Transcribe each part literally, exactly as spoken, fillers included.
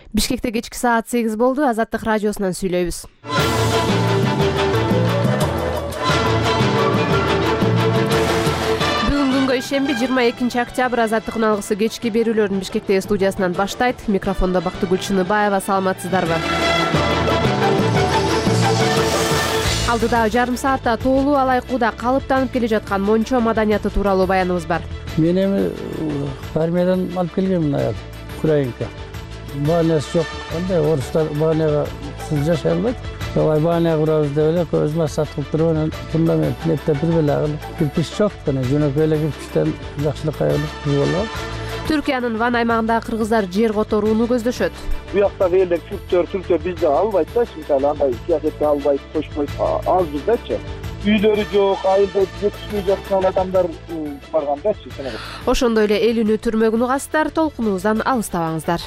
Бишкекте кечки саат сегиз болду. Азаттык радиосунан сүйлөйбүз. Бүгүн күнгө ишемби жыйырма экинчи октябрь Азаттыктын алгысы кечки берүүлөрүн Бишкектеги студиясынан баштайт. Микрофондо Бактыгүл Чыныбаева. Саламатсыздарбы? Алдыдагы жарым саатта тоолуу алайкууда калыптанып келе жаткан мончо маданияты тууралуу баяныбыз бар. Мен эми армиядан алып келгенмин аял Украинка. Баанасы жок. Андай орустар бааняга сыз жашай албайт. Ошой бааня курабыз деп эле көз максат кылып туруп анан фундамент нептеп бир беле кылып кирпич жок жана жөнөкөй эле кирпичтен жакшылыкка кылып болгон. Түркиянын Ван аймагындагы кыргыздар жер которууну көздөшөт. Буякта элдер түрктөр, түрктөр бизде албайт да, мисалы андай саясатты албайт, кошпойт, азбыз дачы. Үйлөрү жок, айылда жетишпей жаткан адамдар барган дачы. Ошондой эле эл үнү түрмөгүн угасыздар, толкунубуздан алыстабаңыздар.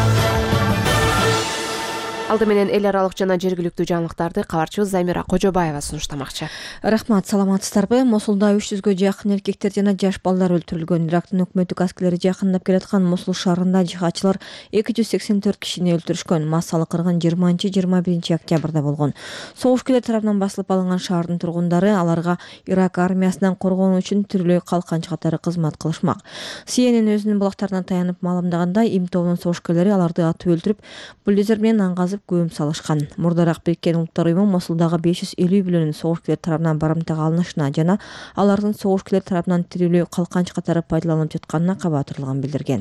Алды менен эл аралык жана жергиликтүү жаңылыктарды кабарчыбыз Замира Кожобаева сунуштамакчы. Рахмат, саламатсыздарбы? Мосулда үч жүзгө жакын эркектер жана жаш балдар өлтүрүлгөн. Ирактын өкмөттүк аскерлери жакындап келаткан Мосул шаарында жихадчылар эки жүз сексен төрт кишини өлтүрүшкөн. Массалык кыргын жыйырманчы жыйырма биринчи октябрда болгон. Согушкерлер тарабынан басылып алынган шаардын тургундары аларга Ирак армиясынан коргонуу үчүн тирүүлөй калканчы катары кызмат кылышмак. Си Эн Эн өзүнүн булактарынан таянып маалымдагандай, Им тобунун согушкерлери аларды атып өлтүрүп, бульдозер менен аңгазып көм салышкан. Мурдараак Бириккен Улуттар уюму Мосулдагы беш жүз элүү бүлөнүн согушкерлер тарабынан барымтага алынышына жана алардын согушкерлер тарабынан тирүүлөй калканчы катары пайдаланылып жатканына кабатырлыгын билдирген.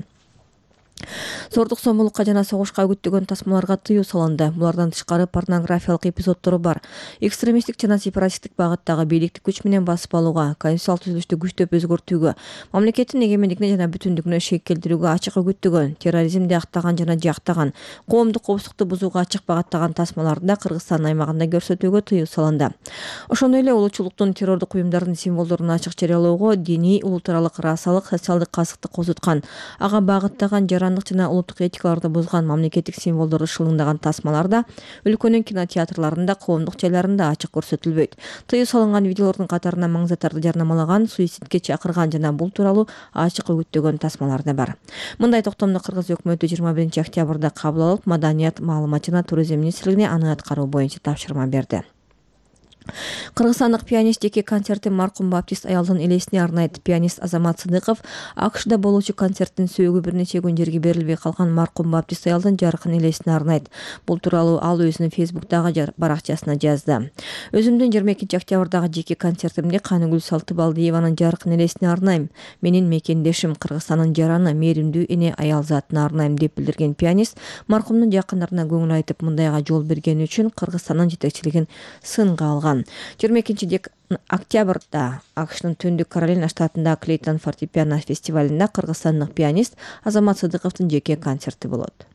Зордук зомбулукка жана согушка үгүттөгөн тасмаларга тыюу салынды. Булардан тышкары порнографиялык эпизоддору бар. Экстремисттик жана сепаратисттик багыттагы бийликти күч менен басып алууга, конституциялык түзүлүштү күчтөп өзгөртүүгө, мамлекеттин эгемендигине жана бүтүндүгүнө шек келтирүүгө ачык үгүттөгөн, терроризмди актаган жана жактаган, коомдук коопсуздукту бузууга ачык багыттаган тасмаларды да Кыргызстан аймагында көрсөтүүгө тыюу салынды. Ошондой эле улуучулуктун, террордук уюмдардын символдорун ачык жарыялоого, диний, улуттаралык, расалык, социалдык касыкты козуткан, ага багыттаган жарандык жана улуттук этикаларды бузган мамлекеттик символдорду шылыңдаган тасмаларда өлкөнүн кинотеатрларында, коомдук жайларында ачык көрсөтүлбөйт. Тыюу салынган видеолордун катарына маңзаттарды жарнамалаган, суицидке чакырган жана бул тууралуу ачык үгүттөгөн тасмалар да бар. Мындай токтомду Кыргыз өкмөтү жыйырма биринчи октябрда кабыл алып, Маданият, маалымат жана туризм министрлигине аны аткаруу боюнча тапшырма берди. Кыргызстандык пианист жеке концерти маркум баптист аялдын элесине арнайт. Пианист Азамат Сыдыков АКШда болуучу концерттин сөөгү бир нече күн жерге берилбей калган маркум баптист аялдын жаркын элесине арнайт. Бул тууралуу ал өзүнүн Фейсбуктагы баракчасына жазды. Өзүмдүн жыйырма экинчи октябрдагы жеке концертимди Каныгүл Салтыбалдиеванын жаркын элесине арнайм. Менин мекендешим, Кыргызстандын жараны, мээримдүү эне аял затына арнайм деп билдирген пианист маркумдун жакындарына көңүл айтып, мындайга жол бергени үчүн Кыргызстандын жетекчилигин сынга алган. жыйырма экинчи октябрда АКШнын Түндүк Каролина штатында Клейтон фортепиано фестивалында кыргызстандык пианист Азамат Сыдыковдун жеке концерти болот.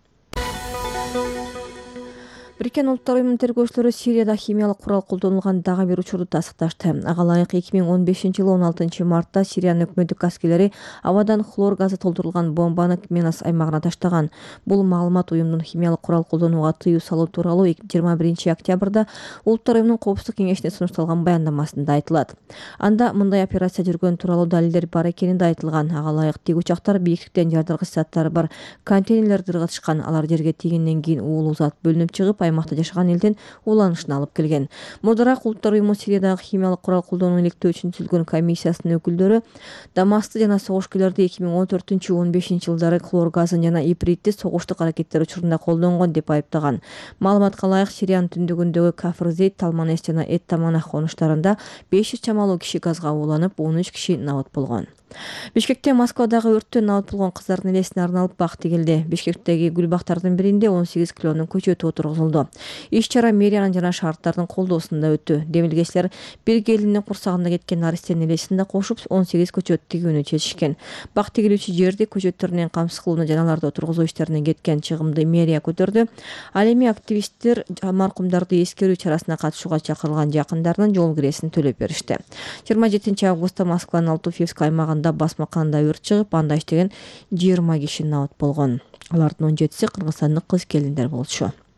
Бириккен Улуттар уюмунун тергөөчүлөрү Сирияда химиялык курал колдонулган дагы бир учурду тастыкташты. Ага ылайык эки миң он бешинчи жылы он алтынчы мартта Сириянын өкмөттүк аскерлери абадан хлор газы толтурулган бомбаны Менас аймагына таштаган. Бул маалымат уюмдун химиялык курал колдонууга тыюу салуу тууралуу жыйырма биринчи октябрда Улуттар уюмунун коопсуздук кеңешине сунушталган баяндамасында айтылат. Анда мындай операция жүргөн тууралуу далилдер бар экени да айтылган. Ага ылайык тик учактар бийиктиктен жардыргыч заттары бар контейнерлерди ыргытышкан. Алар жерге тийгенден кийин уулуу зат бөлүнүп чыгып, аймакта жашаган элдин уланышына алып келген. Мурдараак Улуттар уюму Сириядагы химиялык курал колдонууну иликтөө үчүн түзүлгөн комиссиясынын өкүлдөрү Дамасты жана согушкерлерди эки миң он төртүнчү он бешинчи жылдары хлор газын жана ипритти согуштук аракеттер учурунда колдонгон деп айыптаган. Маалыматка ылайык Сириянын түндүгүндөгү Кафрзейт, Талманес жана Эт Таманах конуштарында беш жүз чамалуу киши газга ууланып, он үч киши набыт болгон. Бишкекте Москвадагы өрттөн набыт болгон кыздардын элесине арналып бак тигилди. Бишкектеги гүл бактардын биринде он сегиз килонун көчөтү отургузулду. Иш-чара мэриянын жана шаардардын колдоосунда өттү. Демилгечилер бир келиндин курсагында кеткен наристенин элесин да кошуп он сегиз көчөт тигүүнү чечишкен. Бак тигилүүчү жерди көчөттөрүнөн камсыз кылууну жана аларды отургузуу иштерине кеткен чыгымды мэрия көтөрдү. Ал эми активисттер маркумдарды эскерүү чарасына катышууга чакырылган жакындарынын жол киресин төлөп беришти. жыйырма жетинчи августта Москванын Алтуфьевск аймагында басмаканда өрт чыгып, анда иштеген жыйырма киши набыт болгон. Алардын он жетиси кыргызстандык кыз келиндер болчу.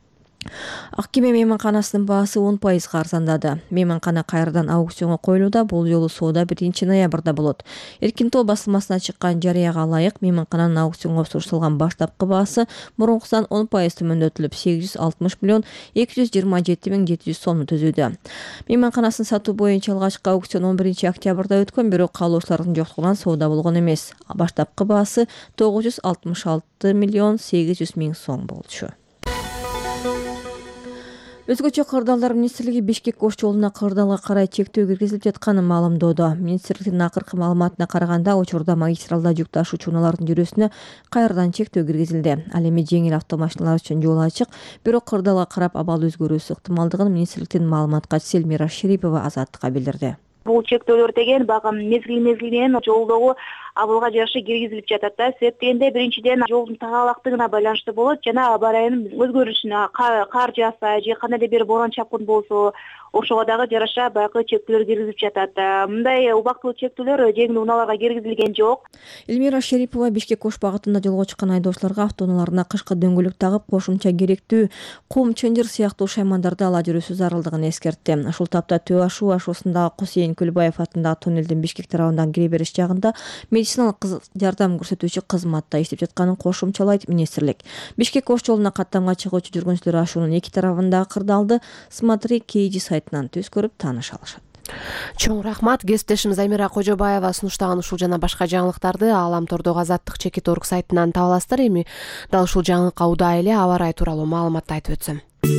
Ак Кеме мейманканасынын баасы он пайызга арзандады. Мейманкана кайрадан аукционго коюлууда, бул жолу соода биринчи ноябрда болот. Эркин тоо басылмасына чыккан жарыяга ылайык мейманкананын аукционго сунушталган баштапкы баасы мурункусунан он пайыз төмөндөтүлүп сегиз жүз алтымыш миллион эки жүз жыйырма жети миң жети жүз сомду түзүүдө. Мейманканасын сатуу боюнча алгачкы аукцион он биринчи октябрда өткөн, бирок каалоочулардын жоктугунан соода болгон эмес. Баштапкы баасы тогуз жүз алтымыш алты миллион сегиз жүз миң сом болчу. Өзгөчө кырдаалдар министрлиги Бишкек Ош жолуна кырдаалга карай чектөө киргизилип жатканын маалымдоодо. Министрликтин акыркы маалыматына караганда, учурда магистралда жүк ташуучу унаалардын жүрүүсүнө кайрадан чектөө киргизилди. Ал эми жеңил автомашиналар үчүн жол ачык, бирок кырдаалга карап абал өзгөрүүсү ыктымалдыгын министрликтин маалымат катчысы Элмира Шерипова Азаттыкка билдирди. Бул чектөөлөр деген багым мезгил мезгил менен жолдогу абалга жараша киргизилип жатат да. Себеп дегенде биринчиден жолдун тагалактыгына байланыштуу болот жана аба ырайынын өзгөрүшүнө, кар жааса же кандайдыр бир борон чапкын болсо, ошого дагы жараша баягы чектөөлөр киргизип жатат. Мындай убактылуу чектөөлөр жеңил унааларга киргизилген жок. Элмира Шерипова Бишкек Ош багытында жолго чыккан айдоочуларга автоунааларына кышкы дөңгөлөк тагып, кошумча керектүү кум, чынжыр сыяктуу шаймандарды ала жүрүүсү зарылдыгын эскертти. Ушул тапта Төө Ашу ашуусундагы Кусейин Көлбаев атындагы туннелдин Бишкек тарабынан кире бериш жагында медициналык жардам көрсөтүүчү кызматта иштеп жатканын кошумчалайт министрлик. Бишкек Ош жолуна каттамга чыгуучу жүргүнчүлөр ашуунун эки тарабындагы кырдаалды Смотри Кейджи сайтынан түз көрүп тааныша алышат. Чоң рахмат. Кесиптешimiz Амира Кожобаева сунуштаган ушул жана башка жаңылыктарды Аламтордогу Азаттык чекит орг сайтынан таба аласыздар. Эми дал ушул жаңылыкка удаа эле аба ырайы тууралуу маалыматты айтып өтсөм.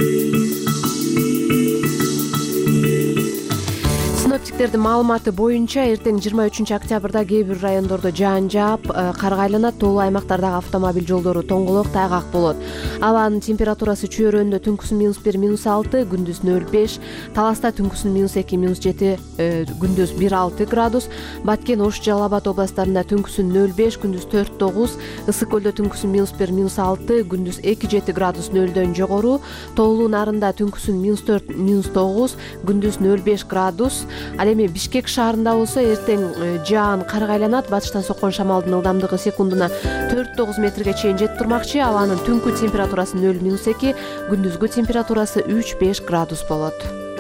Синоптиктердин маалыматы боюнча эртең жыйырма үчүнчү октябрда кээ бир райондордо жаан жаап, кар айланат, тоолуу аймактардагы автомобиль жолдору тоңголок, тайгак болот. Абанын температурасы чөйрөндө түнкүсүн минус бир, минус алты, күндүз нөл беш, Таласта түнкүсүн минус эки, минус жети, күндүз бир алты градус, Баткен, Ош, Жалал Абад областарында түнкүсүн нөл беш, күндүз төрт тогуз, Ысык көлдө түнкүсүн минус бир, минус алты, күндүз эки жети градус нөлдөн жогору, Тоолуу Нарында түнкүсүн минус төрт, минус тогуз, күндүз нөл беш градус. Ал эми Бишкек шаарында болсо эртең жаан кар айланат, батыштан соккон шамалдын ылдамдыгы секундуна төрт тогуз метрге чейин жетип турмакчы. Абанын түнкү температурасы нөл минус эки, күндүзгү температурасы үч беш градус болот.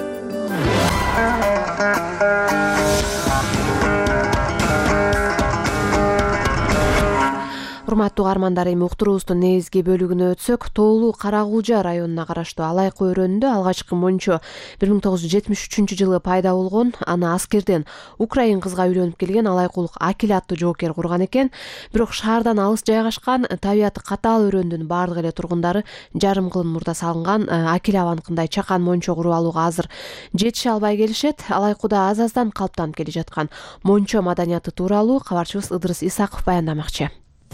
Урматтуу угармандар, эми уктуруубуздун негизги бөлүгүнө өтсөк, Тоолуу Карагулжа районуна караштуу Алайкы өрөөнүндө алгачкы мончо бир миң тогуз жүз жетимиш үчүнчү жылы пайда болгон. Аны аскерден украин кызга үйлөнүп келген алайкулук Акил аттуу жоокер курган экен. Бирок шаардан алыс жайгашкан, табияты катаал өрөөндүн баардык эле тургундары жарым кылым мурда салынган Акил абаныкындай чакан мончо куруп алууга азыр жетише албай келишет. Алайкуда аз-аздан калыптанып келе жаткан мончо маданияты тууралуу кабарчыбыз Ыдырыс Исаков баяндамакчы.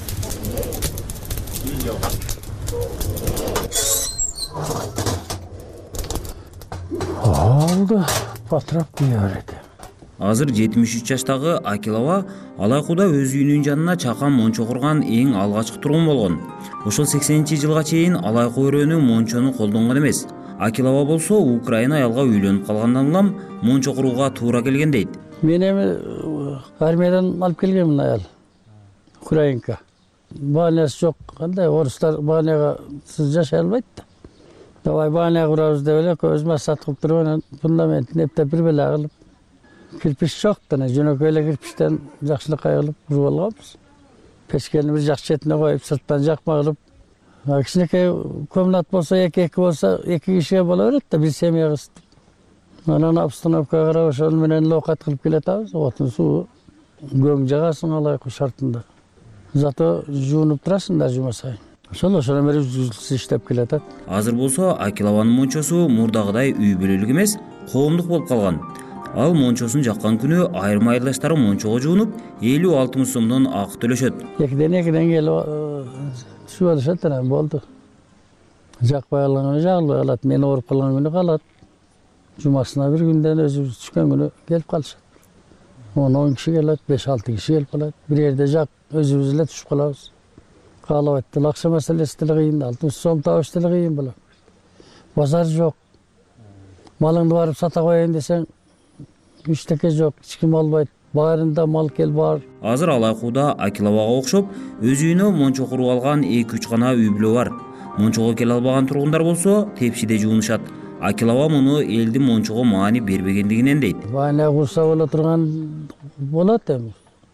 Алды патрап кыяр экен. Азыр жетимиш үч жаштагы Акилова Алайкуда өз үйүнүн жанына чакан мончо курган эң алгачкы тургун болгон. Ошол сексенинчи жылга чейин Алайкы өрөөнү мончону колдонгон эмес. Акилова болсо Украина аялга үйлөнүп калгандан улам мончо курууга туура келген дейт. Мен эми армиядан алып келгенмин аял. Украинка. Баанасы жок. Кандай орустар бааныга сыз жашай албайт да. Давай баана курабыз деп эле көзүмө сат кылып туруп анан фундаментин эптеп бир беле кылып. Кирпич жок да, жөнөкөй эле кирпичтен жакшылыкка кылып куруп алганбыз. Печкени бир жак четине коюп, сырттан жакма кылып. Кичинекей комнат болсо, эки-эки болсо, эки кишиге боло берет да, бир семья кыз. Анан обстановкага карап ошол менен лоокат кылып келатабыз. Отун суу көң жагасың Алайкы шартында. Зато жуунуп турасың да жума сайын. Ошол ошону бери жүзүлсү иштеп келатат. Азыр болсо Акилованын мончосу мурдагыдай үй бүлөлүк эмес, коомдук болуп калган. Ал мончосун жаккан күнү айрым айылдаштары мончого жуунуп, элүү алтымыш сомдон акы төлөшөт. Экиден экиден келип түшүп алышат анан болду. Жакпай калган күнү жагылбай калат, мен ооруп калган күнү калат. Жумасына бир күндөн өзү түшкөн күнү келип калышат. он киши келет, беш алты киши келип калат. Бир жерде жак өзүбүз эле түшүп калабыз. Каалабайт деле акча маселеси деле кыйын, алтымыш сом табыш деле кыйын болот. Базар жок. Малыңды барып сата коеюн десең, эчтеке жок, эч ким албайт. Баарында мал кел бар. Азыр Алайкуда Акиловага окшоп өз үйүнө мончо куруп алган эки үч гана үй бүлө бар. Мончого келе албаган тургундар болсо тепшиде жуунушат. Акилова муну элдин мончого маани бербегендигинен дейт. Баана курса боло турган болот эми.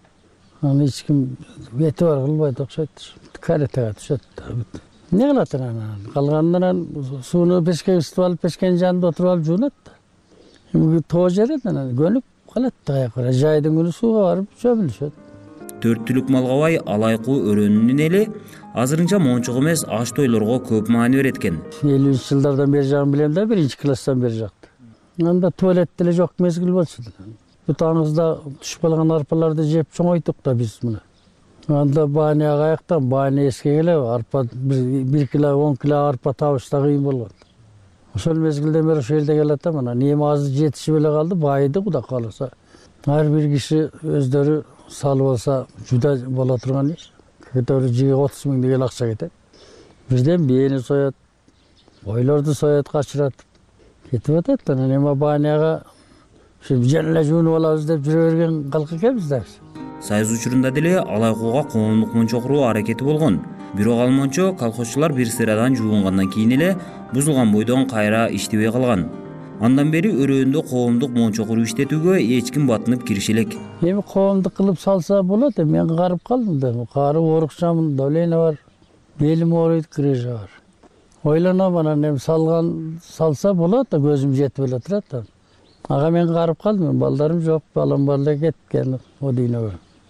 Аны эч ким бети бар кылбайт окшойт. Каретага түшөт. Не кылат анан? Калганынан сууну пешке ысытып алып, пешкенин жанында отуруп алып жуунат да. Эми тоо жерет анан көнүп калат да. Жайдын күнү сууга барып чөмүлүшөт. Төрт түлүк малга бай Алайкуу өрөөнүнүн эли азырынча мончого эмес аш тойлорго көп маани берет экен. элүүнчү жылдардан бери жагын билем да, биринчи класстан бери жакты. Анда туалет деле жок мезгил болчу. Бутаңызда түшүп калган арпаларды жеп чоңойттук да биз муну. Анда баания каяктан, баания эске келе, арпа бир кило, он кило арпа табыш да кыйын болгон. Ошол мезгилден бери ошол элде келет да мына. Эми азыр жетишип эле калды, баайды Кудай кааласа. Ар бир киши өздөрү салып алса жуда боло турган иш. Кетери жыйырма отуз миң деген акча кетет. Бирден бийени соет, ойлорду соет, качырат. Кетип атат. Анан эми баанияга ушул жана эле жуунуп алабыз деп жүрө берген калк экенбиз да. Сайыз учурунда деле Алайкууга коомдук мончо куруу аракети болгон. Бирок ал мончо колхозчулар бир sıрадан жуунгандан кийин эле бузулган бойдон кайра иштебей калган. Андан бери өрөөндө коомдук мончо куруу иштетүүгө эч ким батынып кириши элек. Эми коомдук кылып салса болот. Мен карып калдым да. Кары оорукчамын, давление бар, белим ооруйт, крыжа бар. Ойлоном анан эми салган салса болот да, көзүм жетип эле турат да. Ага мен карып калдым, балдарым жок, балам бар эле кеткен о дүйнөгө.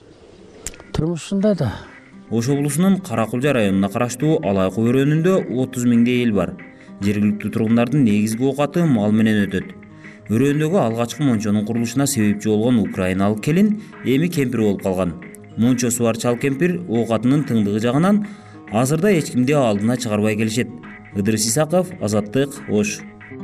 Турмуш ушундай да. Ош облусунун Каракулжа районуна караштуу Алайкуу өрөөнүндө отуз миңдей эл бар. Жергиликтүү тургундардын негизги оокаты мал менен өтөт. Өрөөндөгү алгачкы мончонун курулушуна себепчи болгон украиналык келин эми кемпир болуп калган. Мончо субарчы ал кемпир оокатынын тыңдыгы жагынан азырда эч кимди алдына чыгарбай келишет. Ыдырыс Исаков, Азаттык, Ош.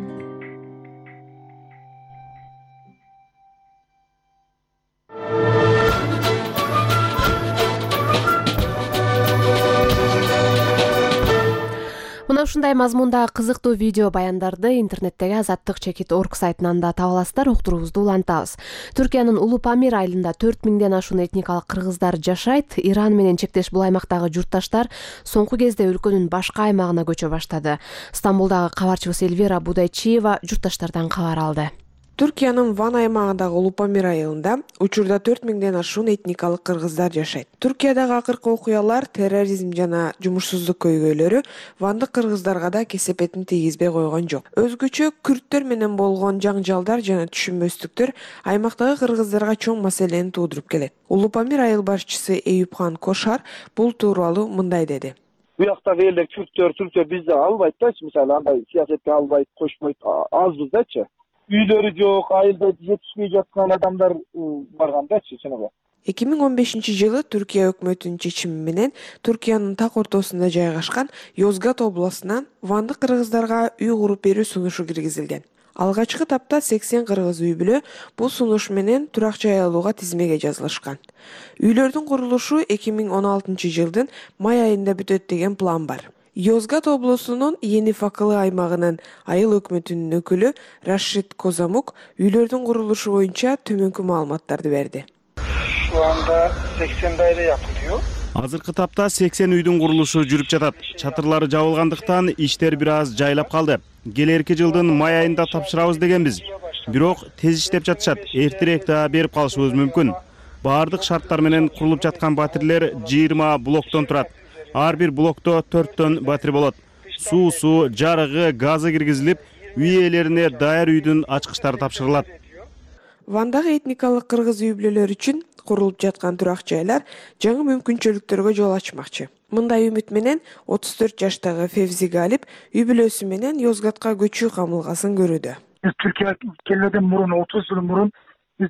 Мына ушундай мазмундагы кызыктуу видео баяндарды интернеттеги азаттык чекит точка орг сайтынан да таба аласыздар. Уктуруубузду улантабыз. Түркиянын Улуу Памир айылында төрт миңден ашуун этникалык кыргыздар жашайт. Иран менен чектеш бул аймактагы журтташтар соңку кезде өлкөнүн башка аймагына көчө баштады. Стамбулдагы кабарчыбыз Эльвира Будайчиева журтташтардан кабар алды. Түркиянын Ван аймагындагы Улуу Памир айылында учурда төрт миңден ашуун этникалык кыргыздар жашайт. Түркиядагы акыркы окуялар, терроризм жана жумушсуздук көйгөйлөрү вандык кыргыздарга да кесепетин тийгизбей койгон жок. Өзгөчө күрттөр менен болгон жаңжалдар жана түшүнбөстүктөр аймактагы кыргыздарга чоң маселени туудуруп келет. Улуу Памир айыл башчысы Эюпхан Кошар бул тууралуу мындай деди. Буяктагы элдер күрттөр, түрктөр бизди албайт да, мисалы андай саясатка албайт, кошпойт, азбыз дачы. Үйлөрү жок, айылда жетишпей жаткан адамдар баргандачы, чынында. эки миң он бешинчи жылы Түркия өкмөтүнүн чечими менен Түркиянын так ортосунда жайгашкан Йозгат областынан вандык кыргыздарга үй куруп берүү сунушу киргизилген. Алгачкы тапта сексен кыргыз үй бүлө бул сунуш менен турак жай алууга тизмеге жазылышкан. Үйлөрдүн курулушу эки миң он алтынчы жылдын май айында бүтөт деген план бар. Йозгат облусунун Ени Факылы аймагынын айыл өкмөтүнүн өкүлү Рашид Козамук үйлөрдүн курулушу боюнча төмөнкү маалыматтарды берди. Şu anda seksen daire yapılıyor. Азыркы тапта сексен үйдүн курулушу жүрүп жатат. Чатырлары жабылгандыктан иштер бир аз жайлап калды. Келерки жылдын май айында тапшырабыз дегенбиз. Бирок тез иштеп жатышат. Эртерээк да берип калышыбыз мүмкүн. Баардык шарттар менен курулуп жаткан батирлер жыйырма блоктон турат. Ар бир блокто төрттөн батир болот. Суусу, жарыгы, газы киргизилип, үй ээлерине даяр үйдүн ачкычтары тапшырылат. Вандагы этникалык кыргыз үй бүлөлөр үчүн курулуп жаткан турак жайлар жаңы мүмкүнчүлүктөргө жол ачмакчы. Мындай үмүт менен отуз төрт жаштагы Февзи Галип үй бүлөсү менен Йозгатка көчүү камылгасын көрүүдө. Biz Türkiye gelmeden murun, otuz yıl murun biz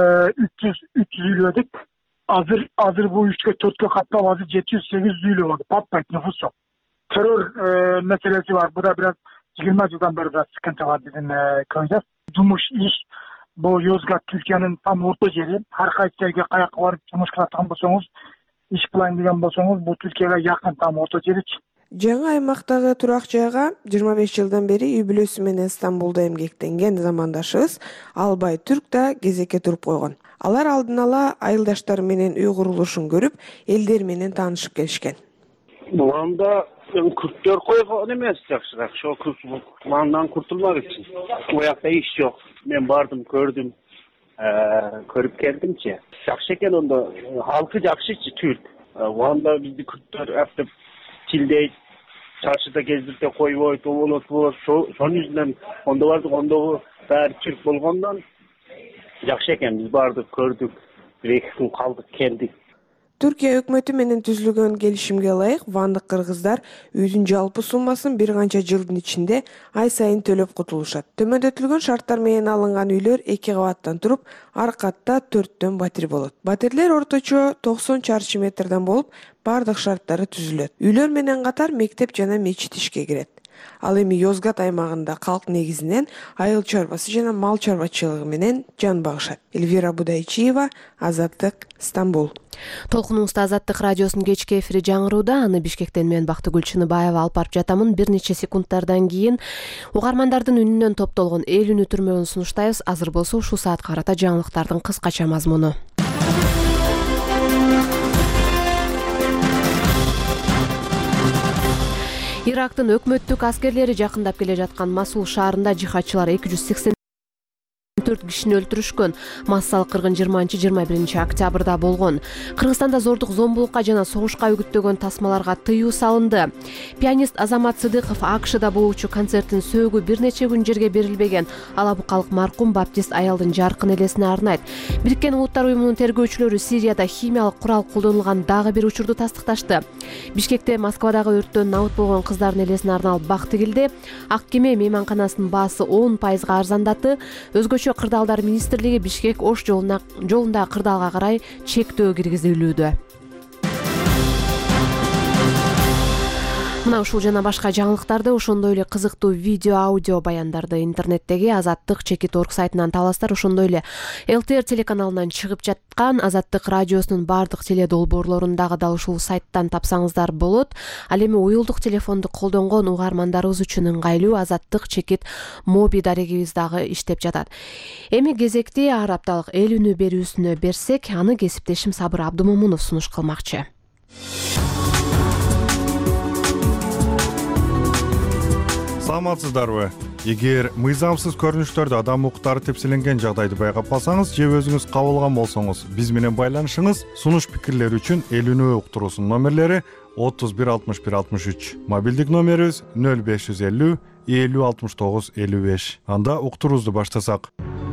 üç yüz üylüydük. Hazır, hazır bu üçte dörtte katta bazı yedi yüz sekiz yüz üylü oldu. Patlayıp nüfus yok. Terör e, meselesi var. Bu da biraz yirmi yıldan beri biraz sıkıntı var bizim e, köyde. Dumuş iş. Bu Yozgat Türkiye'nin tam orta yeri. Her kayıtlarga kayak varıp dumuş kılatan bolsanız, iş plan degan bolsanız bu Türkiye'ye yakın tam orta yeri. Жаңы аймактагы турак жайга жыйырма беш жылдан бери үй бүлөсү менен Стамбулда эмгектенген замандашыбыз Албай Түрк да кезекке туруп койгон. Алар алдын ала айылдаштары менен үй курулушун көрүп, элдер менен таанышып келишкен. Bu anda Kürtler koygan emes jakşırak. Şu Kürtmandan kurtulmak için. O yakta iş yok. Ben bardım, gördüm. Ee, görüp geldim ki. Jakşı eken onda halkı jakşı içi Türk. Onda bizde Kürtler hep tilde çarşıda gezdirip koyup oydu, olut bu. Son yüzünden onda vardı, onda bu bari Türk bolgondan jakşı eken biz bardık, gördük. Bir iki gün kaldık, keldik. Türkiye өкмөтү менен түзүлгөн келишимге ылайык вандык кыргыздар үйдүн жалпы суммасын бир канча жылдын ичинде ай сайын төлөп кутулушат. Төмөндөтүлгөн шарттар менен алынган үйлөр эки кабаттан туруп, ар катта төрттөн батир болот. Батирлер орточо токсон чарчы метрден болуп, бардык шарттары түзүлөт. Үйлөр менен катар мектеп жана мечит ишке кирет. Ал эми Yozgat аймагында калк негизинен айыл чарбасы жана мал чарбачылыгы менен жан багышат. Эльвира Будайчиева, Азаттык, Стамбул. Толкунуңузда Азаттык радиосунун кечки эфири жаңырууда. Аны Бишкектен мен Бактыгүл Чыныбаева алып барып жатамын. Бир нече секундтардан кийин угармандардын үнүнөн топтолгон эл үнү түрмөгүн сунуштайбыз. Азыр болсо ушул саатка карата жаңылыктардын кыскача мазмуну. Ирактын өкмөттүк аскерлери жакындап келе жаткан Масул шаарында жихадчылар эки жүз сексен төрт кишини өлтүрүшкөн. Массалык кыргын жыйырманчы жыйырма биринчи октябрда болгон. Кыргызстанда зордук, зомбулукка жана согушка үгүттөгөн тасмаларга тыюу салынды. Пианист Азамат Сыдыков АКШда болуучу концерттин сөөгү бир нече күн жерге берилбеген. Алабукалык маркум баптист аялдын жаркын элесине арнайт. Бириккен Улуттар уюмунун тергөөчүлөрү Сирияда химиялык курал колдонулган дагы бир учурду тастыкташты. Бишкекте Москвадагы өрттөн набыт болгон кыздардын элесине арналып бак тигилди. Ак кеме мейманканасынын баасы он пайызга арзандады. Өзгөчө Кырдаалдар министрлиги Бишкек Ош жолуна жолунда кырдаалга карай чектөө киргизилүүдө. Мына ушул жана башка жаңылыктарды, ошондой эле кызыктуу видео, аудио баяндарды интернеттеги Азаттык чекит точка орг сайтынан табасыздар. Ошондой эле эл тэ эр телеканалынан чыгып жаткан Азаттык радиосунун бардык теле долбоорлорундагы дал ушул сайттан тапсаңыздар болот. Ал эми уюлдук телефонду колдонгон угармандарыбыз үчүн ыңгайлуу Азаттык чекит моби дарегибиз дагы иштеп жатат. Эми кезекти ар апталык эл үнү берүүсүнө берсек, аны кесиптешим Сабыр Абдымомунов сунуш кылмакчы. Саламатсыздарбы? Эгер мыйзамсыз көрүнүштөрдө адам укуктары тепселенген жагдайды байкап калсаңыз же өзүңүз кабылган болсоңуз, биз менен байланышыңыз. Сунуш пикирлер үчүн эл үнү уктуруусунун номерлери отуз бир алтымыш бир алтымыш үч, мобилдик номерибиз нөл беш жүз элүү элүү алтымыш тогуз элүү беш. Анда уктуруубузду баштасак.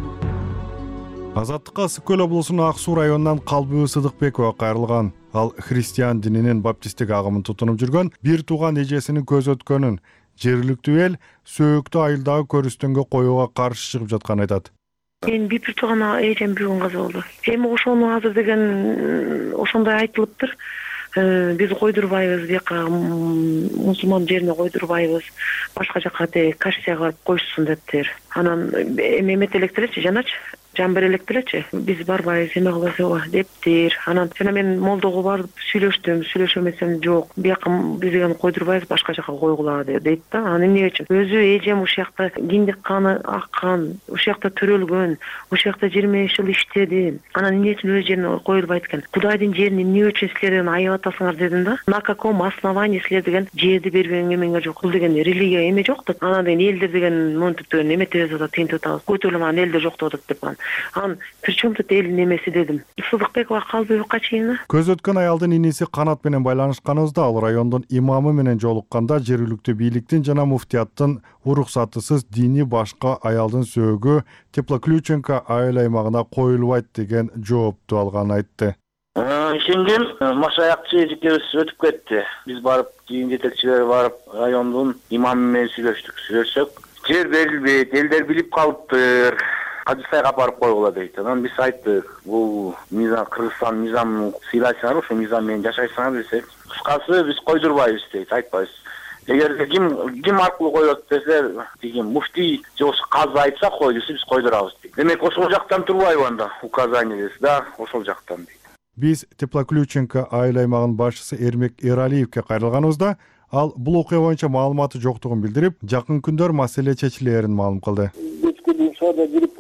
Азаттыкка Ысык Көл облусунун Ак Суу районунан Калбыбы Сыдыкбекова кайрылган. Ал христиан дининин баптисттик агымын тутунуп жүргөн бир тууган эжесинин көз өткөнүн жергиликтүү эл сөөктү айылдагы көрүстөнгө коюуга каршы чыгып жатканын айтат. Мен бир тууган эжем бүгүн каза болду. Эми ошону азыр деген ошондой айтылыптыр. Биз койдурбайбыз, бияка мусулман жерине койдурбайбыз. Башка жака кашсияга барып коюшсун дептир. Анан эми эмет электеречи, жаначы, жан бере электеречи. Биз барбайбыз, эме кылабыз дептир. Анан жана мен молдого барып сүйлөштүм, сүйлөшөмесем жок. Бияка биз деген койдурбайбыз, башка жака койгула дейт да. Анан эмне үчүн? Өзү эжем ушул жакта киндик каны аккан, ушул жакта төрөлгөн, ушул жакта жыйырма беш жыл иштеди. Анан эмне үчүн өз жерине коюлбайт экен? Кудайдын жерин эмне үчүн силер деген аябат атасыңар дедим да. На каком основании силер деген жерди бербеген эмеңер жок. Бул деген религия эме жок деп. Анан деген элдер деген монтип деген эметебиз да, тинтип атабыз. Көтөрүлгөн элдер жок деп атат деп. Ан причем тут элдин эмеси дедим. Сыдыкбекова Калбыбыкка чейин. Көз өткөн аялдын иниси Канат менен байланышканыбызда ал райондун имамы менен жолукканда жергиликтүү бийликтин жана муфтияттын уруксатысыз дини башка аялдын сөөгү Теплоключенко айыл аймагына коюлбайт деген жоопту алганын айтты. Ишенген машаякчы эжекебиз өтүп кетти. Биз барып, дин жетекчилери барып, райондун имамы менен сүйлөштүк. Сүйлөшсөк, жер берилбейт, элдер билип калыптыр. Кадысайга апарып койгула дейт. Анан биз айттык, бул мыйзам Кыргызстан мыйзамын сыйлайсыңар, ошол мыйзам менен жашайсыңар десек, кыскасы биз койдурбайбыз дейт, айтпайбыз. Эгер ким ким аркылуу коет десе, деген муфтий же ошо казы айтса кой десе, биз койдурабыз дейт. Демек ошол жактан турбайбы анда указание десе, да, ошол жактан дейт. Биз Теплоключенко айыл аймагынын башчысы Эрмек Эралиевке кайрылганыбызда, ал бул окуя боюнча маалыматы жоктугун билдирип, жакын күндөр маселе чечилерин маалым кылды. Кечке шоуда кирип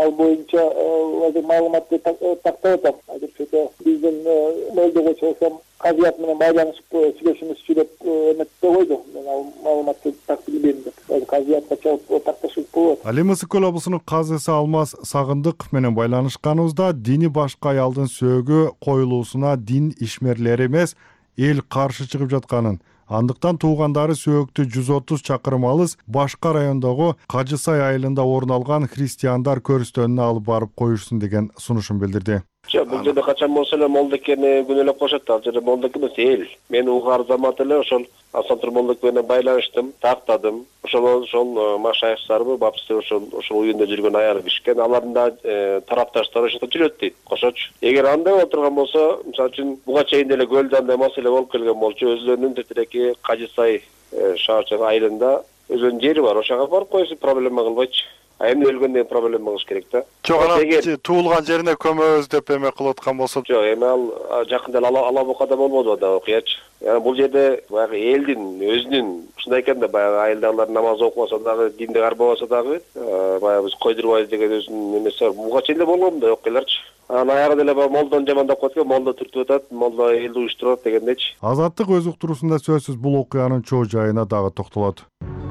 ал боюнча азыр маалыматты тактап атам. Азырча биздин мөлдөгө чыксам казыят менен байланышып сүйлөшүмүзчү деп эметте койду. Мен ал маалыматты так билбейм деп. Казыятка чалып такташып болот. Ал эми Ысык көл облусунун казысы Алмаз Сагындык менен байланышканыбызда дини башка аялдын сөөгү коюлуусуна дин ишмерлери эмес, эл каршы чыгып жатканын, андыктан туугандары сөөктү жүз отуз чакырым алыс башка райондогу Кажысай айылында орун алган христиандар көрүстөнүнө алып барып коюшсун деген сунушун билдирди. Жок, бул жерде качан болсо эле молдекени күнөөлөп коюшат. Ал жерде молдек эмес, эл. Мен угар замат эле ошол Асантур молдек менен байланыштым, тактадым. Ошол ошол машайыктарбы, бапсты ошол ошол уюнда жүргөн аял кишкен, алардын да тарапташтары ошол жүрөт дейт. Кошочу. Эгер андай отурган болсо, мисалы үчүн буга чейин деле көлдө андай маселе болуп келген болчу, өзүлөрүнүн тетиреки Кажысай шаарчык айылында өзүнүн жери бар, ошого барып койсо проблема кылбайчы. А эми өлгөндөн проблема кылыш керек да. Жок, анан туулган жерине көмөбүз деп эме кылып аткан болсо. Жок, эми ал жакында эле ала бокада болбоду да окуячы. Яны бул жерде баягы элдин өзүнүн ушундай экен да, баягы айылдагылар намаз окубаса дагы, динди карбабаса дагы, баягы биз койдурбайбыз деген өзүнүн эмеси бар. Буга чейин эле болгон да окуяларчы. Анан аягы деле молдону жамандап коет экен, молдо түртүп атат, молдо элди уюштуруп атат дегендечи. Азаттык өз уктуруусунда сөзсүз бул окуянын чоо жайына дагы токтолот.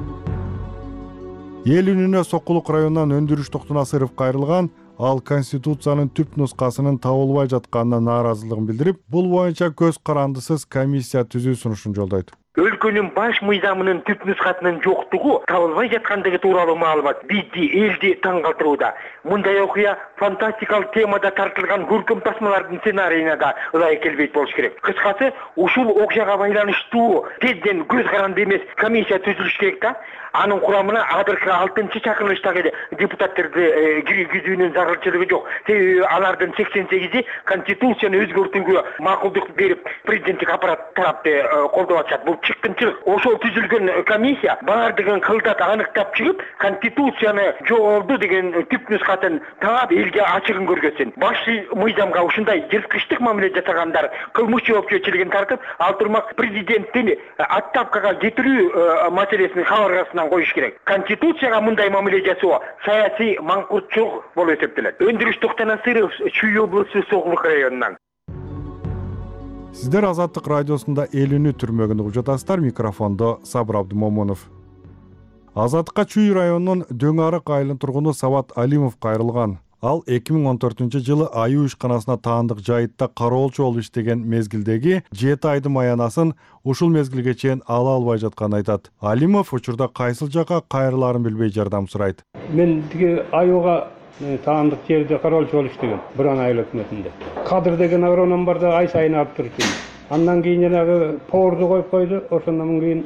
Эл үнүнө Сокулук районунан Өндүрүш Токтунасыров кайрылган, ал Конституциянын түп нускасынын табылбай жатканына нааразылыгын билдирип, бул боюнча көз карандысыз комиссия түзүү сунушун жолдойт. Өлкөнүн баш мыйзамынын түп нускасынын жоктугу табылбай жаткандыгы тууралуу маалымат бизди, элди таң калтырууда. Мындай окуя фантастикалык темада тартылган көркөм тасмалардын сценарийине да ылайык келбейт болуш керек. Кыскасы, ушул окуяга байланыштуу тезден көз каранды эмес комиссия түзүлүш керек да. Анын курамына азыркы алтынчы чакырылыштагы депутаттарды киргизүүнүн зарылчылыгы жок. Себеби алардын сексен сегизи Конституцияны өзгөртүүгө макулдук берип, президенттик аппарат тарапты колдоп атышат. Бул чыккынчылык. Ошол түзүлгөн комиссия баардыгын кылдат аныктап чыгып, Конституцияны жогорду деген түп нускасын таап элге ачыгын көргөзсүн. Баш мыйзамга ушундай жырткычтык мамиле жасагандар кылмыш жоопкерчилигин тартып, ал турмак президенттин отставкага кетирүү маселесин кабыргасына коюш керек. Конституцияга мындай мамиле жасоо саясий маңкуртчулук болуп эсептелет. Өндүрүш Токтонасыров, Чүй облусу, Сокулук районунан. Сиздер Азаттык радиосунда эл үнү түрмөгүн угуп жатасыздар. Микрофондо Сабыр Абдымомунов. Азаттыкка Чүй районунун Дөң Арык айылынын тургуну Сават Алимов кайрылган. Ал эки миң он төртүнчү жылы аюу ишканасына таандык жайытта кароолчу болуп иштеген мезгилдеги жети айдын маянасын ушул мезгилге чейин ала албай жатканын айтат. Алимов учурда кайсыл жакка кайрылаарын билбей жардам сурайт. Мен тиги аюуга таандык жерде кароолчу болуп иштегем, Буран айыл өкмөтүндө. Кадыр деген агроном бар да ай сайын алып турчу. Андан кийин жанагы поварду коюп койду, ошондон кийин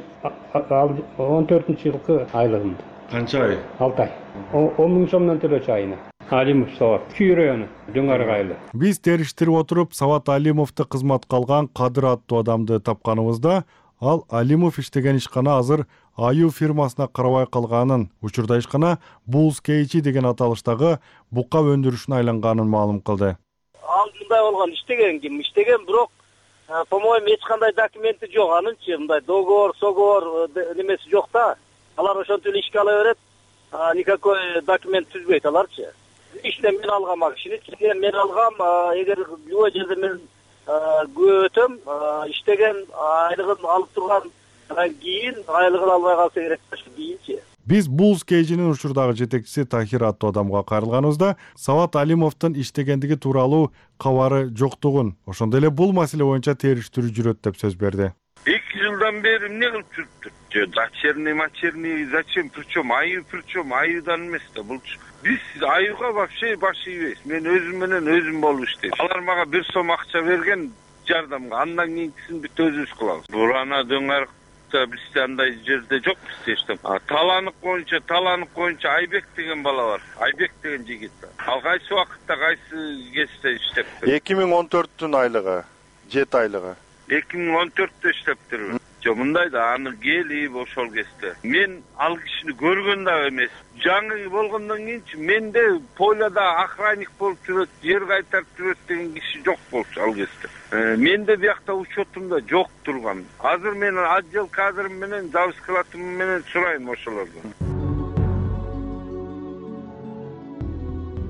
он төртүнчү жылкы айлыгымды. Канча ай? алты ай. он миң сомдон төлөчү айына. Алимов Сават, Чүй району, Дөң Арык айылы. Биз териштирип отуруп Сават Алимовду кызматка алган Кадыр аттуу адамды тапканыбызда, ал Алимов иштеген ишкана азыр аюу фирмасына карабай калганын, учурда ишкана Булс Кейчи деген аталыштагы бука өндүрүшүнө айланганын маалым кылды. Ал мындай болгон, иштеген ким? Иштеген, бирок, по-моему, эч кандай документи жок анынчы, мындай договор, соговор немеси жок да. Алар ошентип эле ишке ала берет. Никакой документ түзбөйт аларчы. Иштен мен алгам акчаны, иштен мен алгам, эгер любой жерде мен өтөм, иштеген айлыгын алып тургандан кийин айлыгын албай калса керек кийинчи. Биз Булс Кейчинин учурдагы жетекчиси Тахир аттуу адамга кайрылганыбызда Сават Алимовдун иштегендиги тууралуу кабары жоктугун, ошондой эле бул маселе боюнча териштирүү жүрөт деп сөз берди. эки жылдан бери эмне кылып жүрүптүр? Дочерный, мачерный, зачем? Причем аюу, причем аюудан эмес да бул. Биз аюуга вообще баш ийбейбиз. Мен өзүм менен өзүм болуп иштейм. Алар мага бир сом акча берген жардамга, андан кийинкисин бүт өзүбүз кылабыз. Бурана Дөң Арыкта бизде андай жерде жок бизде эчтем. Таланык боюнча, таланык боюнча Айбек деген бала бар. Айбек деген жигит. Ал кайсы убакытта, кайсы кесте иштептир? эки миң он төрттүн айлыгы, жети айлыгы. эки миң он төрттө иштептир. Жок, мындай да аны келип ошол кезде. Мен ал кишини көргөн да эмес. Жаңы болгондон кийинчи менде поляда охранник болуп жүрөт, жер кайтарып жүрөт деген киши жок болчу ал кезде. Менде биякта учетумда жок турган. Азыр мен отдел кадрым менен, завод складым менен сурайм ошолордон.